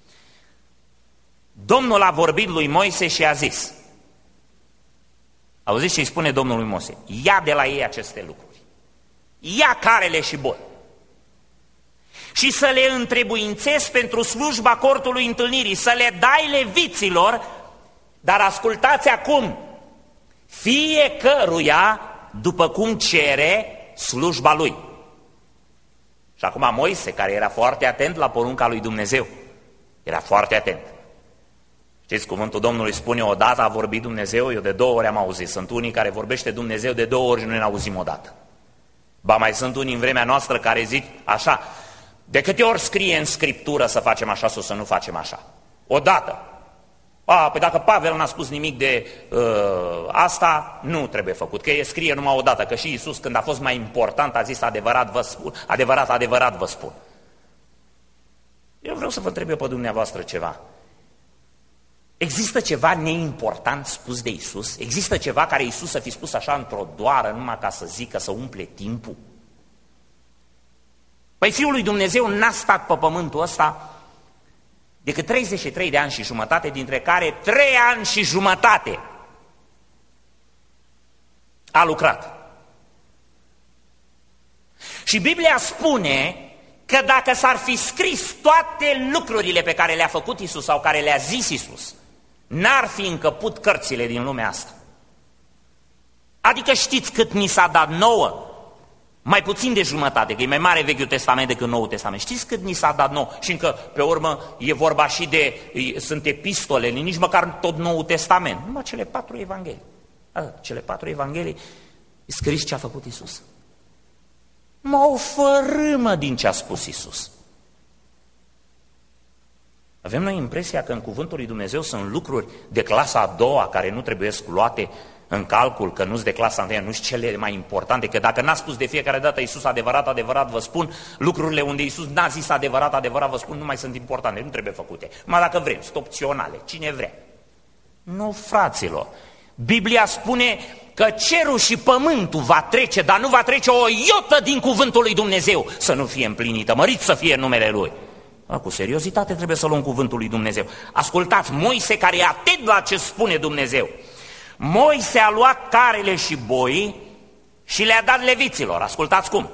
Domnul a vorbit lui Moise și a zis, auziți ce îi spune Domnul lui Moise? Ia de la ei aceste lucruri. Ia carele și boi. Și să le întrebuințezi pentru slujba cortului întâlnirii, să le dai leviților, dar ascultați acum, fiecăruia după cum cere slujba lui. Și acum Moise, care era foarte atent la porunca lui Dumnezeu, era foarte atent. Știți, cuvântul Domnului spune, odată a vorbit Dumnezeu, eu de două ori am auzit. Sunt unii care vorbește Dumnezeu de două ori și noi ne auzim odată. Ba mai sunt unii în vremea noastră care zic așa, de câte ori scrie în Scriptură să facem așa sau să nu facem așa? Odată. A, păi dacă Pavel n-a spus nimic de uh, asta, nu trebuie făcut, că e scrie numai odată, că și Iisus când a fost mai important a zis adevărat vă spun, adevărat, adevărat vă spun. Eu vreau să vă întreb eu pe dumneavoastră ceva. Există ceva neimportant spus de Iisus? Există ceva care Iisus să fi spus așa într-o doară, numai ca să zică, să umple timpul? Păi Fiul lui Dumnezeu n-a stat pe pământul ăsta decât treizeci și trei de ani și jumătate, dintre care trei ani și jumătate a lucrat. Și Biblia spune că dacă s-ar fi scris toate lucrurile pe care le-a făcut Iisus sau care le-a zis Iisus, n-ar fi încăput cărțile din lumea asta. Adică știți cât ni s-a dat nouă? Mai puțin de jumătate, că e mai mare Vechiul Testament decât Noul Testament. Știți cât ni s-a dat nou? Și încă, pe urmă, e vorba și de, sunt epistolele, nici măcar tot Noul Testament. Numai cele patru evanghelii. A, cele patru evanghelii, e scris ce a făcut Iisus. Mă o fărâmă din ce a spus Iisus. Avem noi impresia că în cuvântul lui Dumnezeu sunt lucruri de clasa a doua care nu trebuie luate în calcul, că nu-s de clasa întâia, nu-s cele mai importante, că dacă n-a spus de fiecare dată Iisus adevărat, adevărat vă spun, lucrurile unde Iisus n-a zis adevărat, adevărat vă spun, nu mai sunt importante, nu trebuie făcute. Numai dacă vrem, sunt opționale, cine vrea. Nu, fraților, Biblia spune că cerul și pământul va trece, dar nu va trece o iotă din cuvântul lui Dumnezeu să nu fie împlinită, mărit să fie numele Lui. A, cu seriozitate trebuie să luăm cuvântul lui Dumnezeu. Ascultați, Moise care e atent la ce spune Dumnezeu. Moise a luat carele și boii și le-a dat leviților. Ascultați cum.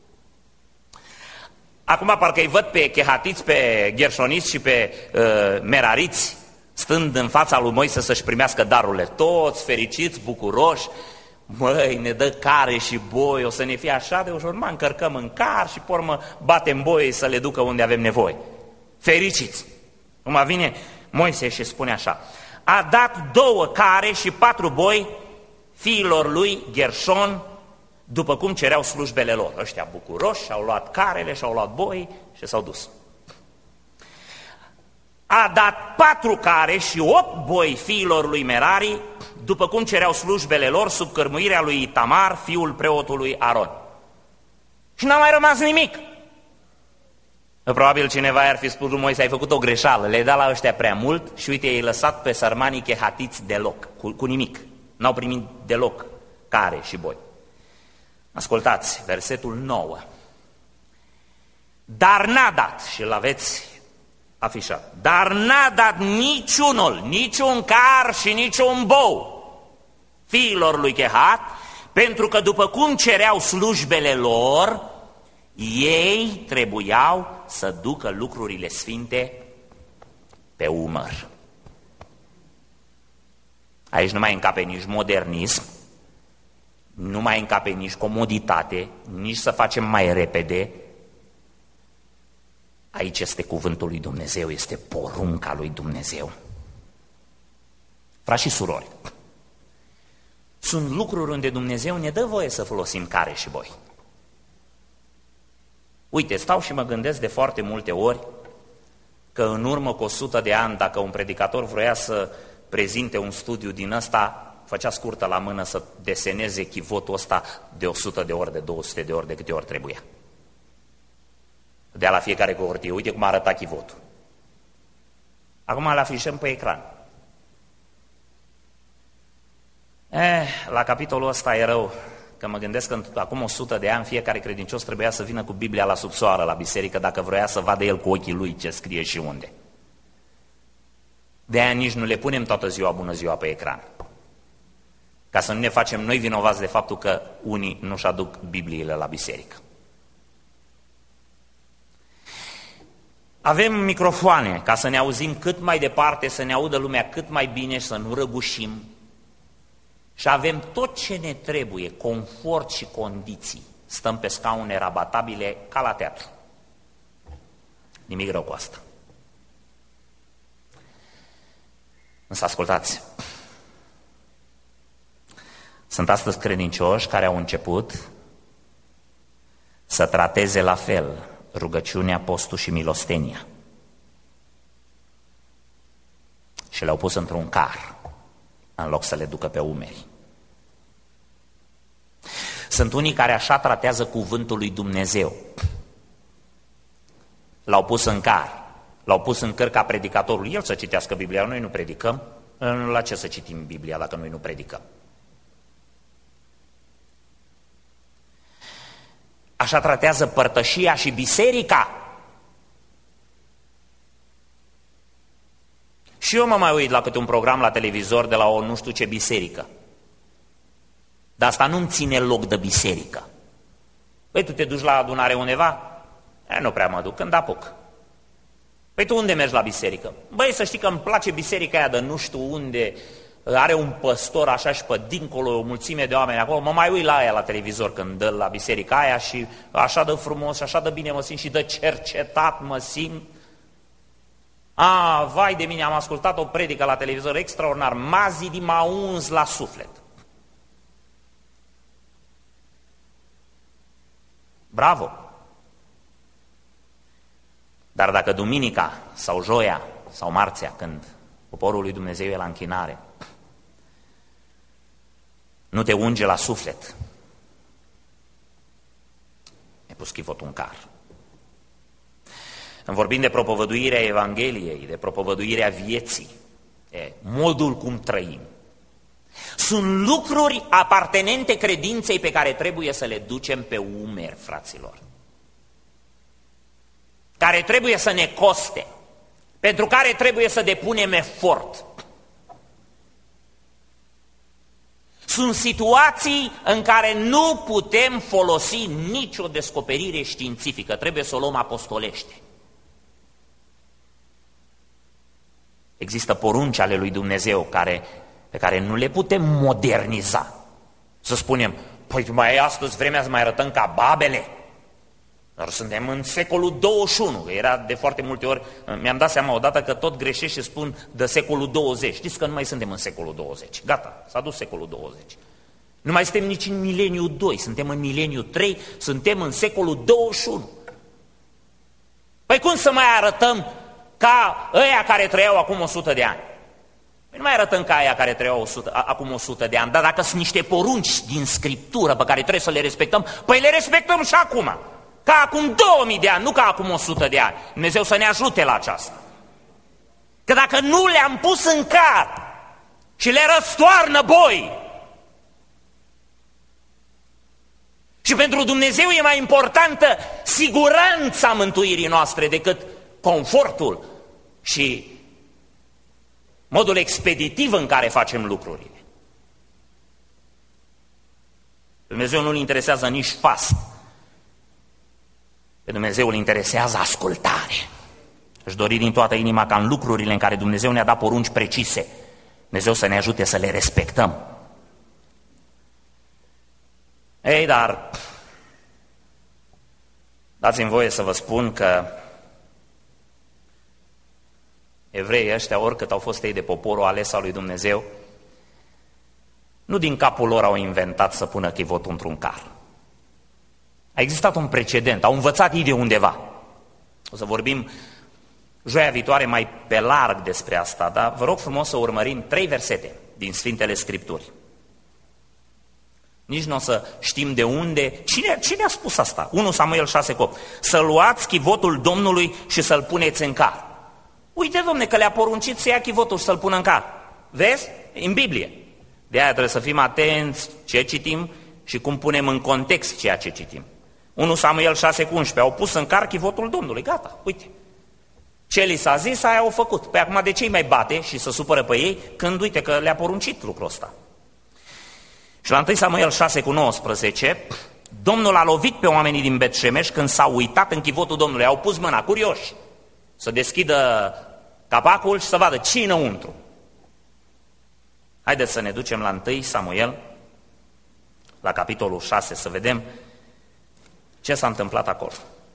Acum parcă îi văd pe chehatiți, pe gherșoniți și pe uh, merariți stând în fața lui Moise să-și primească darurile. Toți fericiți, bucuroși. Măi, ne dă care și boi, o să ne fie așa de ușor, mă încărcăm în car și pe urmă batem boii să le ducă unde avem nevoie. Fericiți. Cum vine Moise și spune așa, a dat două care și patru boi fiilor lui Gershon, după cum cereau slujbele lor. Ăștia bucuroși și-au luat carele, și-au luat boi și s-au dus. A dat patru care și opt boi fiilor lui Merari, după cum cereau slujbele lor sub cărmuirea lui Itamar, fiul preotului Aron. Și n-a mai rămas nimic. Probabil cineva ar fi spus lui Moise, ai făcut o greșeală, le-ai dat la ăștia prea mult și uite, i-ai lăsat pe sărmanii chehatiți deloc, cu, cu nimic. N-au primit deloc care și boi. Ascultați, versetul nouă. Dar n-a dat, și îl aveți afișat, dar n-a dat niciunul, niciun car și niciun bou fiilor lui Chehat, pentru că după cum cereau slujbele lor, ei trebuiau să ducă lucrurile sfinte pe umăr. Aici nu mai încape nici modernism, nu mai încape nici comoditate, nici să facem mai repede. Aici este cuvântul lui Dumnezeu, este porunca lui Dumnezeu. frați și surori, sunt lucruri unde Dumnezeu ne dă voie să folosim care și boi. Uite, stau și mă gândesc de foarte multe ori că în urmă cu o sută de ani, dacă un predicator vroia să prezinte un studiu din ăsta, făcea scurtă la mână să deseneze chivotul ăsta de o sută de ori, de două sute de ori, de câte ori trebuia. Dea la fiecare cu hârtie, uite cum arăta chivotul. Acum îl afișăm pe ecran. Eh, la capitolul ăsta e rău, că mă gândesc că acum o sută de ani fiecare credincios trebuia să vină cu Biblia la subsoară la biserică dacă vroia să vadă el cu ochii lui ce scrie și unde. De aia nici nu le punem toată ziua bună ziua pe ecran, ca să nu ne facem noi vinovați de faptul că unii nu-și aduc Bibliile la biserică. Avem microfoane ca să ne auzim cât mai departe, să ne audă lumea cât mai bine, să nu răgușim. Și avem tot ce ne trebuie, confort și condiții. Stăm pe scaune rabatabile ca la teatru. Nimic rău cu asta. Însă ascultați, sunt astăzi credincioși care au început să trateze la fel rugăciunea, postul și milostenia. Și le-au pus într-un car, în loc să le ducă pe umeri. Sunt unii care așa tratează cuvântul lui Dumnezeu. L-au pus în car, l-au pus în cărca predicatorului, el să citească Biblia, noi nu predicăm. La ce să citim Biblia dacă noi nu predicăm? Așa tratează părtășia și biserica. Și eu mă mai uit la câte un program la televizor de la o nu știu ce biserică. Dar asta nu-mi ține loc de biserică. Păi tu te duci la adunare undeva? E, nu prea mă duc, când apuc. Păi tu unde mergi la biserică? Băi, să știi că îmi place biserica aia de nu știu unde, are un păstor așa și pe dincolo, o mulțime de oameni acolo, mă mai uit la aia la televizor când dă la biserica aia și așa de frumos și așa de bine mă simt și de cercetat mă simt. A, vai de mine, am ascultat o predică la televizor extraordinar, m-a zidit, m-a uns la suflet. Bravo! Dar dacă duminica sau joia sau marțea, când poporul lui Dumnezeu e la închinare, nu te unge la suflet, e pus chivotul în car. În vorbind de propovăduirea Evangheliei, de propovăduirea vieții, e, modul cum trăim, sunt lucruri apartenente credinței pe care trebuie să le ducem pe umeri, fraților, care trebuie să ne coste, pentru care trebuie să depunem efort. Sunt situații în care nu putem folosi nicio descoperire științifică, trebuie să o luăm apostolește. Există porunci ale lui Dumnezeu care, pe care nu le putem moderniza. Să spunem, păi mai e astăzi vremea să mai arătăm ca babele. Dar suntem în secolul douăzeci și unu, era de foarte multe ori, mi-am dat seama odată că tot greșesc și spun de secolul douăzeci. Știți că nu mai suntem în secolul douăzeci, gata, s-a dus secolul douăzeci. Nu mai suntem nici în mileniul doi, suntem în mileniul trei, suntem în secolul douăzeci și unu. Păi cum să mai arătăm ca ăia care trăiau acum o sută de ani? Păi nu mai arătăm ca aia care trăiau o sută, acum o sută de ani, dar dacă sunt niște porunci din Scriptură pe care trebuie să le respectăm, păi le respectăm și acum. Ca acum două mii de ani, nu ca acum o sută de ani. Dumnezeu să ne ajute la aceasta. Că dacă nu le-am pus în car și le răstoarnă boi, și pentru Dumnezeu e mai importantă siguranța mântuirii noastre decât confortul și modul expeditiv în care facem lucrurile. Dumnezeu nu-L interesează nici fast. Pe Dumnezeu îl interesează ascultare. Își dori din toată inima ca în lucrurile în care Dumnezeu ne-a dat porunci precise, Dumnezeu să ne ajute să le respectăm. Ei, dar dați-mi voie să vă spun că evreii ăștia, oricât au fost ei de poporul ales al lui Dumnezeu, Nu din capul lor au inventat să pună chivotul într-un car. A existat un precedent, au învățat ei de undeva. O să vorbim joia viitoare mai pe larg despre asta, dar vă rog frumos să urmărim trei versete din Sfintele Scripturi. Nici nu o să știm de unde, cine, cine a spus asta? unu Samuel șase opt. Să luați chivotul Domnului și să-l puneți în car. Uite, domne, că le-a poruncit să ia chivotul și să-l pună în car. Vezi? În Biblie. De aia trebuie să fim atenți ce citim și cum punem în context ceea ce citim. unu Samuel șase unsprezece. Au pus în car chivotul Domnului. Gata, uite. Ce li s-a zis, aia au făcut. Păi acum de ce îi mai bate și să supără pe ei când uite că le-a poruncit lucrul ăsta? Și la unu Samuel șase nouăsprezece, Domnul a lovit pe oamenii din Bet-Șemeș când s-au uitat în chivotul Domnului. Au pus mâna, curioși, să deschidă capacul și să vadă ce-i înăuntru. Haideți să ne ducem la unu Samuel, la capitolul șase, să vedem ce s-a întâmplat acolo.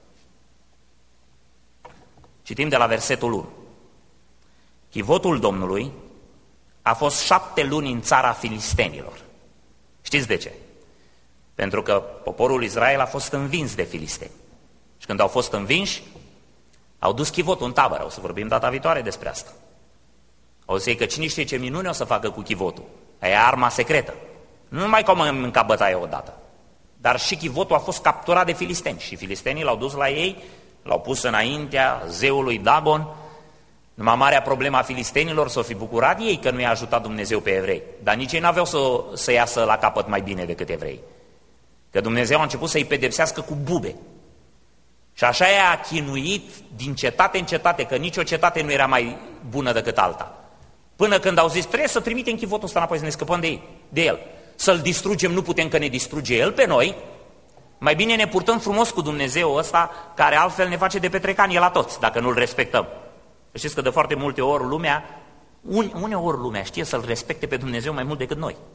Citim de la versetul unu. Chivotul Domnului a fost șapte luni în țara filistenilor. Știți de ce? Pentru că poporul Israel a fost învins de filisteni. Și când au fost învinși, au dus chivotul în tabără. O să vorbim data viitoare despre asta. O să zic că cine știe ce minune o să facă cu chivotul. Aia e arma secretă. Nu numai că au mâncat bătaie odată, dar și chivotul a fost capturat de filisteni. Și filistenii l-au dus la ei, l-au pus înaintea zeului Dagon. Numai marea problemă a filistenilor s-o fi bucurat ei că nu i-a ajutat Dumnezeu pe evrei. Dar nici ei n-aveau să, să iasă la capăt mai bine decât evrei. Că Dumnezeu a început să-i pedepsească cu bube. Și așa i-a chinuit din cetate în cetate, că nicio cetate nu era mai bună decât alta. Până când au zis, trebuie să trimitem chivotul ăsta înapoi, să ne scăpăm de, ei, de el. Să-l distrugem, nu putem că ne distruge el pe noi. Mai bine ne purtăm frumos cu Dumnezeu ăsta, care altfel ne face de petrecanie la toți, dacă nu-l respectăm. Știți că de foarte multe ori lumea, uneori lumea știe să-L respecte pe Dumnezeu mai mult decât noi.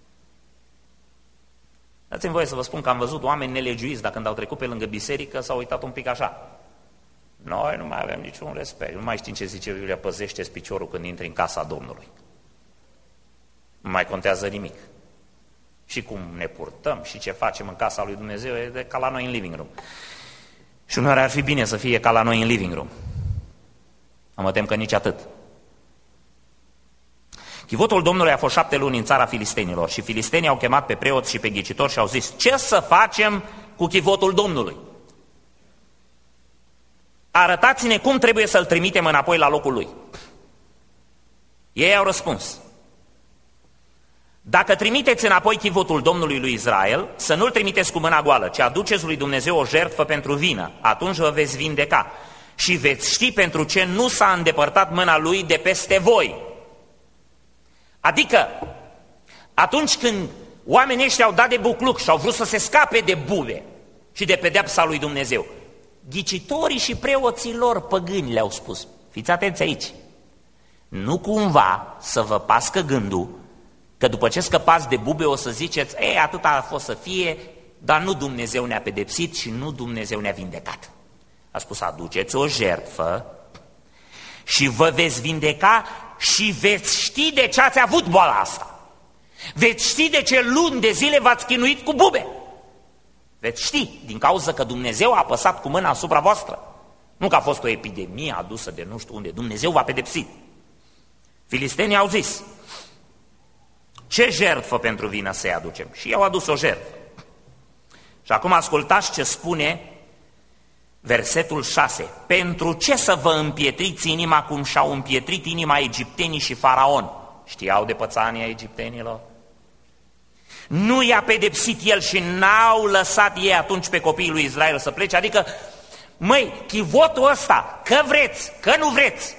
Dați-mi voie să vă spun că am văzut oameni nelegiuiți, dacă când au trecut pe lângă biserică, s-au uitat un pic așa. Noi nu mai avem niciun respect, nu mai știm ce zice Biblia, păzește-ți piciorul când intri în casa Domnului. Nu mai contează nimic. Și cum ne purtăm și ce facem în casa lui Dumnezeu e de ca la noi în living room. Și uneori ar fi bine să fie ca la noi în living room. Mă tem că nici atât. Chivotul Domnului a fost șapte luni în țara filistenilor și filistenii au chemat pe preoți și pe ghicitori și au zis, ce să facem cu chivotul Domnului? Arătați-ne cum trebuie să-l trimitem înapoi la locul lui. Ei au răspuns, dacă trimiteți înapoi chivotul Domnului lui Israel, să nu-l trimiteți cu mâna goală, ci aduceți lui Dumnezeu o jertfă pentru vină, atunci vă veți vindeca. Și veți ști pentru ce nu s-a îndepărtat mâna lui de peste voi. Adică, atunci când oamenii ăștia au dat de bucluc și au vrut să se scape de bube și de pedeapsa lui Dumnezeu, ghicitorii și preoții lor păgâni le-au spus, fiți atenți aici, nu cumva să vă pască gândul că după ce scăpați de bube o să ziceți, ei, atât a fost să fie, dar nu Dumnezeu ne-a pedepsit și nu Dumnezeu ne-a vindecat. A spus, aduceți o jertfă și vă veți vindeca și veți ști de ce ați avut boala asta. Veți ști de ce luni de zile v-ați chinuit cu bube. Veți ști, din cauza că Dumnezeu a apăsat cu mâna asupra voastră. Nu că a fost o epidemie adusă de nu știu unde, Dumnezeu v-a pedepsit. Filistenii au zis, ce jertfă pentru vină să-i aducem? Și i-au adus o jertfă. Și acum ascultați ce spune versetul șase. Pentru ce să vă împietriți inima cum și-au împietrit inima egiptenii și faraon? Știau de pățania egiptenilor? Nu i-a pedepsit el și n-au lăsat ei atunci pe copiii lui Israel să plece? Adică, măi, chivotul ăsta, că vreți, că nu vreți,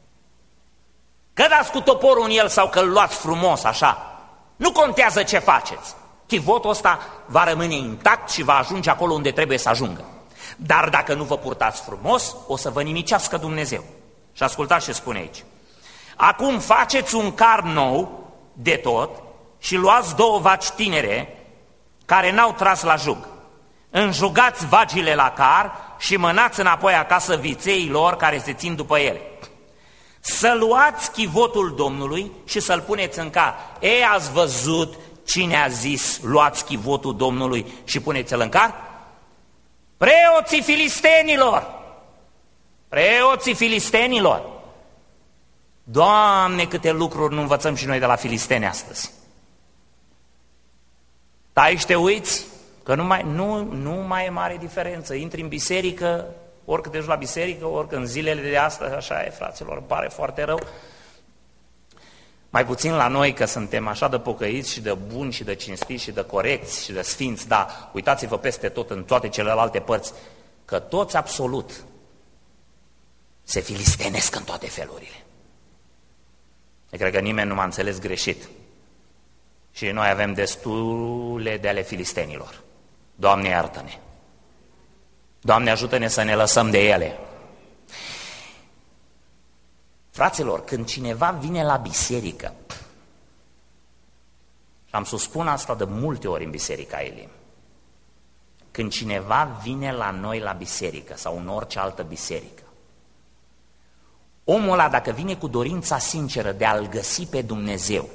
că dați cu toporul în el sau că îl luați frumos așa, nu contează ce faceți. Chivotul ăsta va rămâne intact și va ajunge acolo unde trebuie să ajungă. Dar dacă nu vă purtați frumos, o să vă nimicească Dumnezeu. Și ascultați ce spune aici. Acum faceți un car nou de tot și luați două vaci tinere care n-au tras la jug. Înjugați vagile la car și mânați înapoi acasă viței lor care se țin după ele. Să luați chivotul Domnului și să-l puneți în car. Ei, ați văzut Cine a zis, luați chivotul Domnului și puneți-l în car? Preoții filistenilor! Preoții filistenilor! Doamne, câte lucruri nu învățăm și noi de la filisteni astăzi. Tai și te uiți că nu mai, nu, nu mai e mare diferență. Intri în biserică, orică te duci la biserică, orică în zilele de astăzi, așa e, fraților, îmi pare foarte rău. Mai puțin la noi, că suntem așa de pocăiți și de buni și de cinstiți și de corecți și de sfinți, dar uitați-vă peste tot, în toate celelalte părți, că toți absolut se filistenesc în toate felurile. Eu cred că nimeni nu m-a înțeles greșit. Și noi avem destule de ale filistenilor. Doamne, iartă-ne! Doamne, ajută-ne să ne lăsăm de ele! Fraților, când cineva vine la biserică, și am să spun asta de multe ori în Biserica Elim, când cineva vine la noi la biserică sau în orice altă biserică, omul ăla, dacă vine cu dorința sinceră de a-L găsi pe Dumnezeu,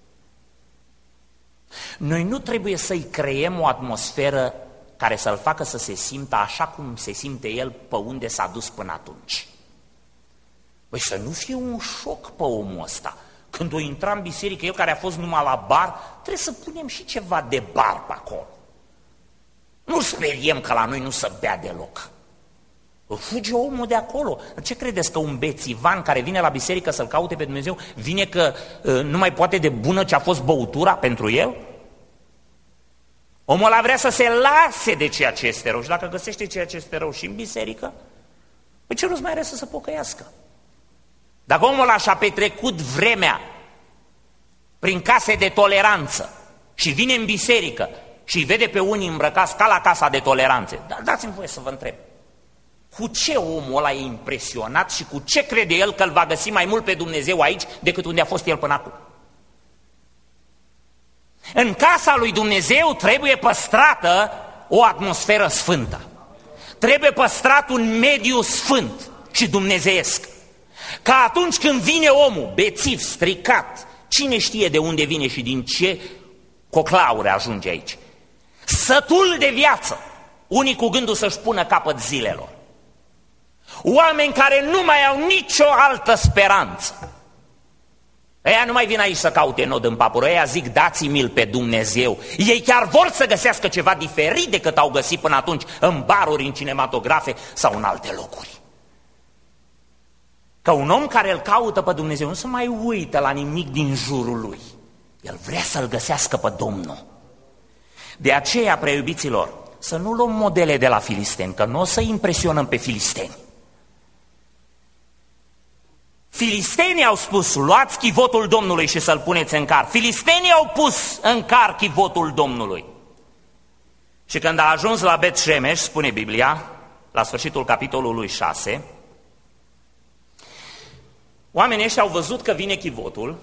noi nu trebuie să-i creăm o atmosferă care să-l facă să se simtă așa cum se simte el pe unde s-a dus până atunci. Băi, să nu fie un șoc pe omul ăsta. Când o intra în biserică, el care a fost numai la bar, trebuie să punem și ceva de bar pe acolo. Nu speriem că la noi nu se bea deloc. Fuge omul de acolo. Ce credeți, că un bețivan care vine la biserică să-L caute pe Dumnezeu, vine că uh, nu mai poate de bună ce a fost băutura pentru el? Omul ăla vrea să se lase de ceea ce este rău și dacă găsește ceea ce este rău și în biserică, păi ce rost mai are să se pocăiască? Dacă omul ăla și-a petrecut vremea prin case de toleranță și vine în biserică și îi vede pe unii îmbrăcați ca la casa de toleranțe, dar dați-mi voie să vă întreb, cu ce omul ăla e impresionat și cu ce crede el că îl va găsi mai mult pe Dumnezeu aici decât unde a fost el până acum? În casa lui Dumnezeu trebuie păstrată o atmosferă sfântă. Trebuie păstrat un mediu sfânt și dumnezeiesc. Ca atunci când vine omul bețiv, stricat, cine știe de unde vine și din ce coclaure ajunge aici, sătul de viață, unii cu gândul să-și pună capăt zilelor, oameni care nu mai au nicio altă speranță, ăia nu mai vin aici să caute nod în papură, ăia zic dați-mi-l pe Dumnezeu. Ei chiar vor să găsească ceva diferit decât au găsit până atunci în baruri, în cinematografe sau în alte locuri. Că un om care îl caută pe Dumnezeu nu se mai uită la nimic din jurul lui. El vrea să-L găsească pe Domnul. De aceea, preiubiților, să nu luăm modele de la filisteni, că nu o să impresionăm pe filisteni. Filistenii au spus, luați chivotul Domnului și să-l puneți în car. Filistenii au pus în car chivotul Domnului. Și când a ajuns la Bet-Shemesh, spune Biblia, la sfârșitul capitolului șase, oamenii ăștia au văzut că vine chivotul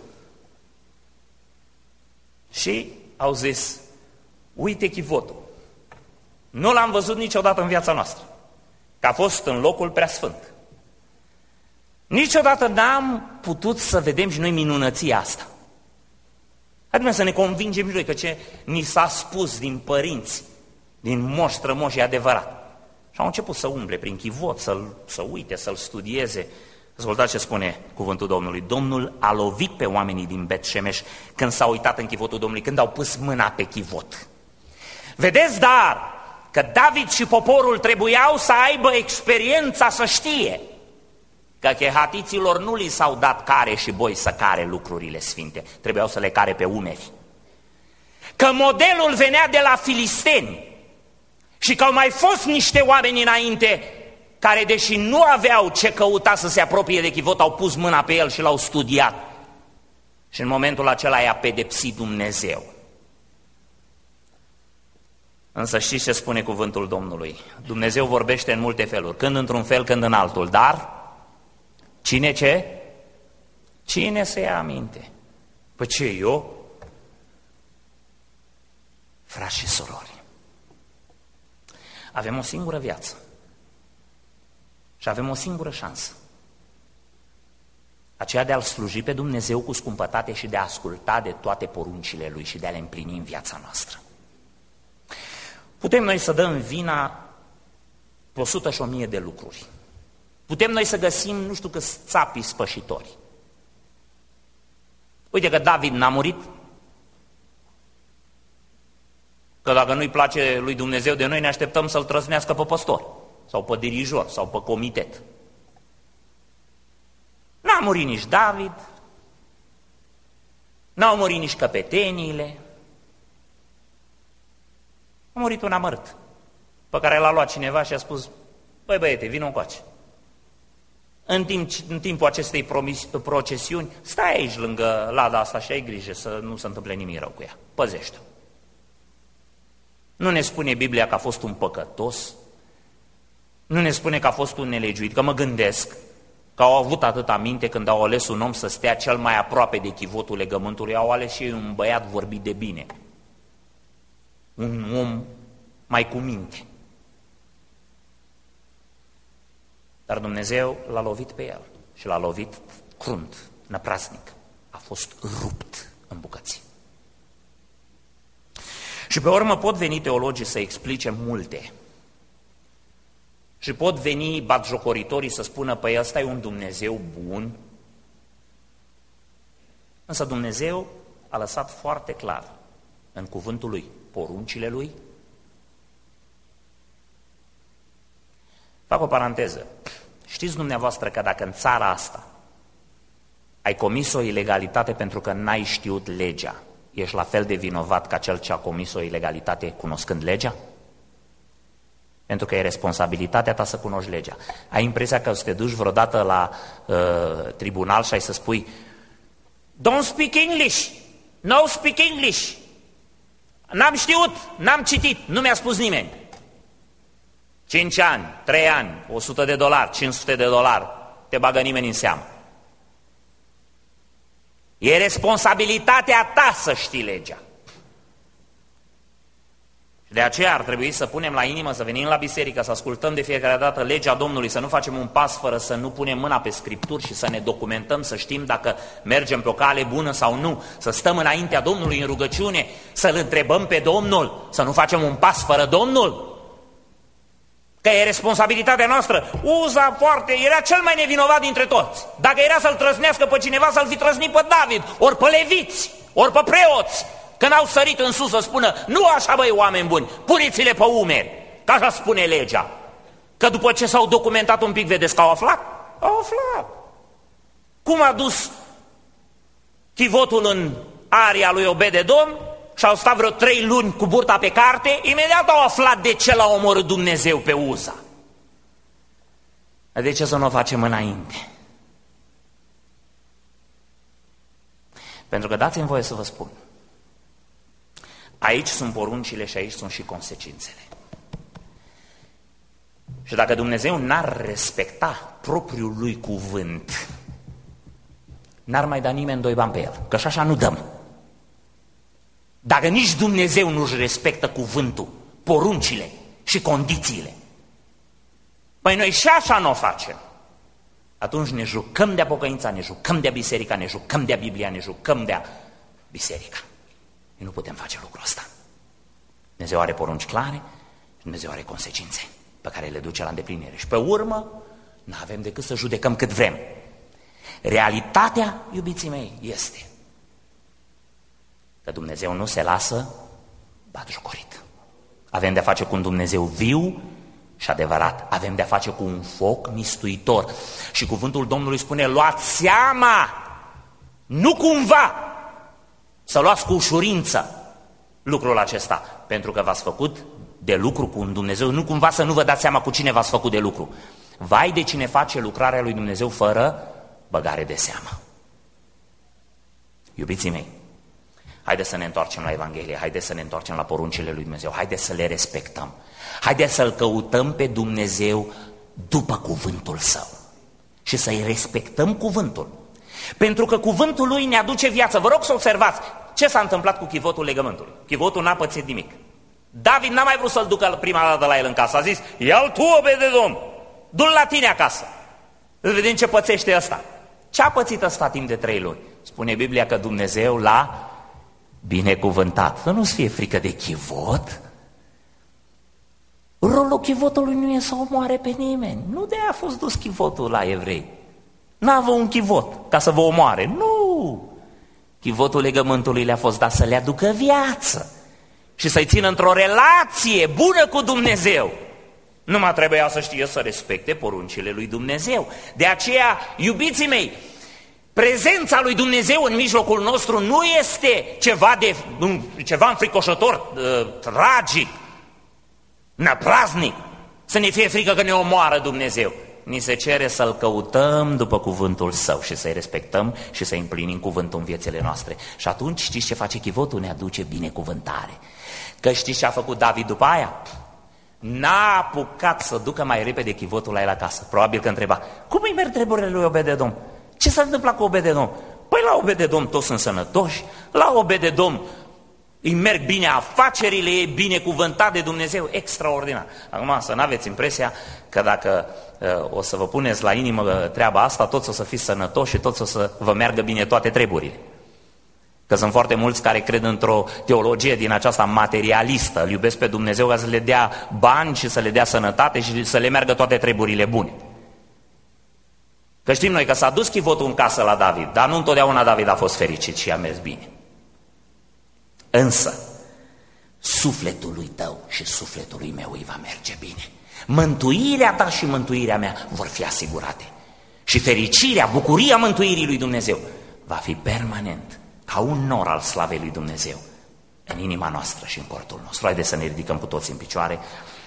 și au zis, uite chivotul. Nu l-am văzut niciodată în viața noastră, că a fost în locul preasfânt. Niciodată n-am putut să vedem și noi minunăția asta. Haideți să ne convingem și noi că ce ni s-a spus din părinți, din moși strămoși, e adevărat. Și au început să umble prin chivot, să-l, să uite, să-l studieze. Ascultați ce spune cuvântul Domnului. Domnul a lovit pe oamenii din Bet-Shemesh când s-au uitat în chivotul Domnului, când au pus mâna pe chivot. Vedeți, dar, că David și poporul trebuiau să aibă experiența să știe că chehatiților nu li s-au dat care și boi să care lucrurile sfinte, trebuiau să le care pe umeri. Că modelul venea de la filisteni și că au mai fost niște oameni înainte care, deși nu aveau ce căuta să se apropie de chivot, au pus mâna pe el și l-au studiat. Și în momentul acela i-a pedepsit Dumnezeu. Însă știți ce spune cuvântul Domnului? Dumnezeu vorbește în multe feluri, când într-un fel, când în altul, dar cine ce? Cine se ia aminte? Păi ce, eu? Frați și surori, avem o singură viață și avem o singură șansă. aceea de a-L sluji pe Dumnezeu cu scumpătate și de a asculta de toate poruncile Lui și de a le împlini în viața noastră. Putem noi să dăm vina pe o sută și o mie de lucruri. Putem noi să găsim, nu știu câți țapii spășitori. Uite că David n-a murit, că dacă nu-i place lui Dumnezeu de noi, ne așteptăm să-l trăznească pe păstor, sau pe dirijor, sau pe comitet. N-a murit nici David, n-au murit nici căpeteniile, a murit un amărât, pe care l-a luat cineva și a spus: băi băiete, vină încoace. În, timp, în timpul acestei promis, procesiuni, stai aici lângă lada asta și ai grijă să nu se întâmple nimic rău cu ea, păzește-o. Nu ne spune Biblia că a fost un păcătos, nu ne spune că a fost un nelegiuit, că mă gândesc că au avut atâta minte când au ales un om să stea cel mai aproape de chivotul legământului, au ales și ei un băiat vorbit de bine, un om mai cu minte. Dar Dumnezeu l-a lovit pe el și l-a lovit crunt, năprasnic, a fost rupt în bucăți. Și pe urmă pot veni teologii să explice multe. Și pot veni batjocoritorii să spună: păi ăsta e un Dumnezeu bun. Însă Dumnezeu a lăsat foarte clar în cuvântul Lui poruncile Lui. Fac o paranteză. Știți dumneavoastră că dacă în țara asta ai comis o ilegalitate pentru că n-ai știut legea, ești la fel de vinovat ca cel ce a comis o ilegalitate cunoscând legea? Pentru că e responsabilitatea ta să cunoști legea. Ai impresia că o să te duci vreodată la uh, tribunal și ai să spui: don't speak English, no speak English, n-am știut, n-am citit, nu mi-a spus nimeni. Cinci ani, trei ani, o sută de dolari, cinci sute de dolari, te bagă nimeni în seamă. E responsabilitatea ta să știi legea. Și de aceea ar trebui să punem la inimă, să venim la biserică, să ascultăm de fiecare dată legea Domnului, să nu facem un pas fără să nu punem mâna pe Scripturi și să ne documentăm, să știm dacă mergem pe o cale bună sau nu, să stăm înaintea Domnului în rugăciune, să-L întrebăm pe Domnul, să nu facem un pas fără Domnul. Că e responsabilitatea noastră. Uza foarte, era cel mai nevinovat dintre toți. Dacă era să-l trăznească pe cineva, să-l fi trăznit pe David, ori pe leviți, ori pe preoți, că n-au sărit în sus să spună: nu așa, băi, oameni buni, puneți-le pe umeri, că așa spune legea. Că după ce s-au documentat un pic, vedeți că au aflat? Au aflat. Cum a dus chivotul în aria lui Obed-edom și au stat vreo trei luni cu burta pe carte, imediat au aflat de ce l-a omorât Dumnezeu pe Uza. De ce să nu o facem înainte? Pentru că dați-mi voie să vă spun, aici sunt poruncile și aici sunt și consecințele. Și dacă Dumnezeu n-ar respecta propriul Lui cuvânt, n-ar mai da nimeni doi bani pe El, că și așa nu dăm. Dacă nici Dumnezeu nu-și respectă cuvântul, poruncile și condițiile, păi noi și așa nu o facem. Atunci ne jucăm de-a pocăința, ne jucăm de-a biserica, ne jucăm de-a Biblia, ne jucăm de-a biserica. Noi nu putem face lucrul ăsta. Dumnezeu are porunci clare și Dumnezeu are consecințe pe care le duce la îndeplinire. Și pe urmă, nu avem decât să judecăm cât vrem. Realitatea, iubiții mei, este că Dumnezeu nu se lasă batjocorit. Avem de-a face cu un Dumnezeu viu și adevărat. Avem de-a face cu un foc mistuitor. Și cuvântul Domnului spune: luați seama, nu cumva să luați cu ușurință lucrul acesta, pentru că v-ați făcut de lucru cu un Dumnezeu, nu cumva să nu vă dați seama cu cine v-ați făcut de lucru. Vai de cine face lucrarea lui Dumnezeu fără băgare de seamă. Iubiții mei, haideți să ne întoarcem la Evanghelie, haideți să ne întoarcem la poruncile lui Dumnezeu, haideți să le respectăm, haideți să-L căutăm pe Dumnezeu după cuvântul Său și să-i respectăm cuvântul. Pentru că cuvântul Lui ne aduce viață. Vă rog să observați ce s-a întâmplat cu chivotul legământului. Chivotul n-a pățit nimic. David n-a mai vrut să-l ducă prima dată la el în casă. A zis: ia-l tu, Obed-edom, du-l la tine acasă. Îl vedem ce pățește ăsta. Ce a pățit ăsta timp de trei luni? Spune Biblia că Dumnezeu l-a binecuvântat. Să nu-ți fie frică de chivot. Rolul chivotului nu e să omoare pe nimeni. Nu de aia a fost dus chivotul la evrei. N-avea un chivot ca să vă omoare. Nu! Chivotul legământului le-a fost dat să le aducă viață și să-i țină într-o relație bună cu Dumnezeu. Numai trebuia să știe să respecte poruncile lui Dumnezeu. De aceea, iubiții mei, prezența lui Dumnezeu în mijlocul nostru nu este ceva, de, ceva înfricoșător, tragic, năpraznic, să ne fie frică că ne omoară Dumnezeu. Ni se cere să-L căutăm după cuvântul Său și să-i respectăm și să împlinim cuvântul în viețile noastre. Și atunci știți ce face chivotul? Ne aduce binecuvântare. Că știți ce a făcut David după aia? N-a apucat să ducă mai repede chivotul la el acasă. Probabil că întreba, cum îi merg treburile lui Obed-edom? Ce s-a întâmplat cu Obed-edom? Păi la Obed-edom toți sunt sănătoși, la Obed-edom îi merg bine afacerile, e binecuvântat de Dumnezeu, extraordinar. Acum să n-aveți impresia că dacă uh, o să vă puneți la inimă treaba asta, toți o să fiți sănătoși și toți o să vă meargă bine toate treburile. Că sunt foarte mulți care cred într-o teologie din aceasta materialistă, îl iubesc pe Dumnezeu ca să le dea bani și să le dea sănătate și să le meargă toate treburile bune. Că știm noi că s-a dus chivotul în casă la David, dar nu întotdeauna David a fost fericit și a mers bine. Însă, sufletul lui tău și sufletul lui meu îi va merge bine. Mântuirea ta și mântuirea mea vor fi asigurate. Și fericirea, bucuria mântuirii lui Dumnezeu va fi permanent, ca un nor al slavei lui Dumnezeu, în inima noastră și în cortul nostru. Haideți să ne ridicăm cu toți în picioare.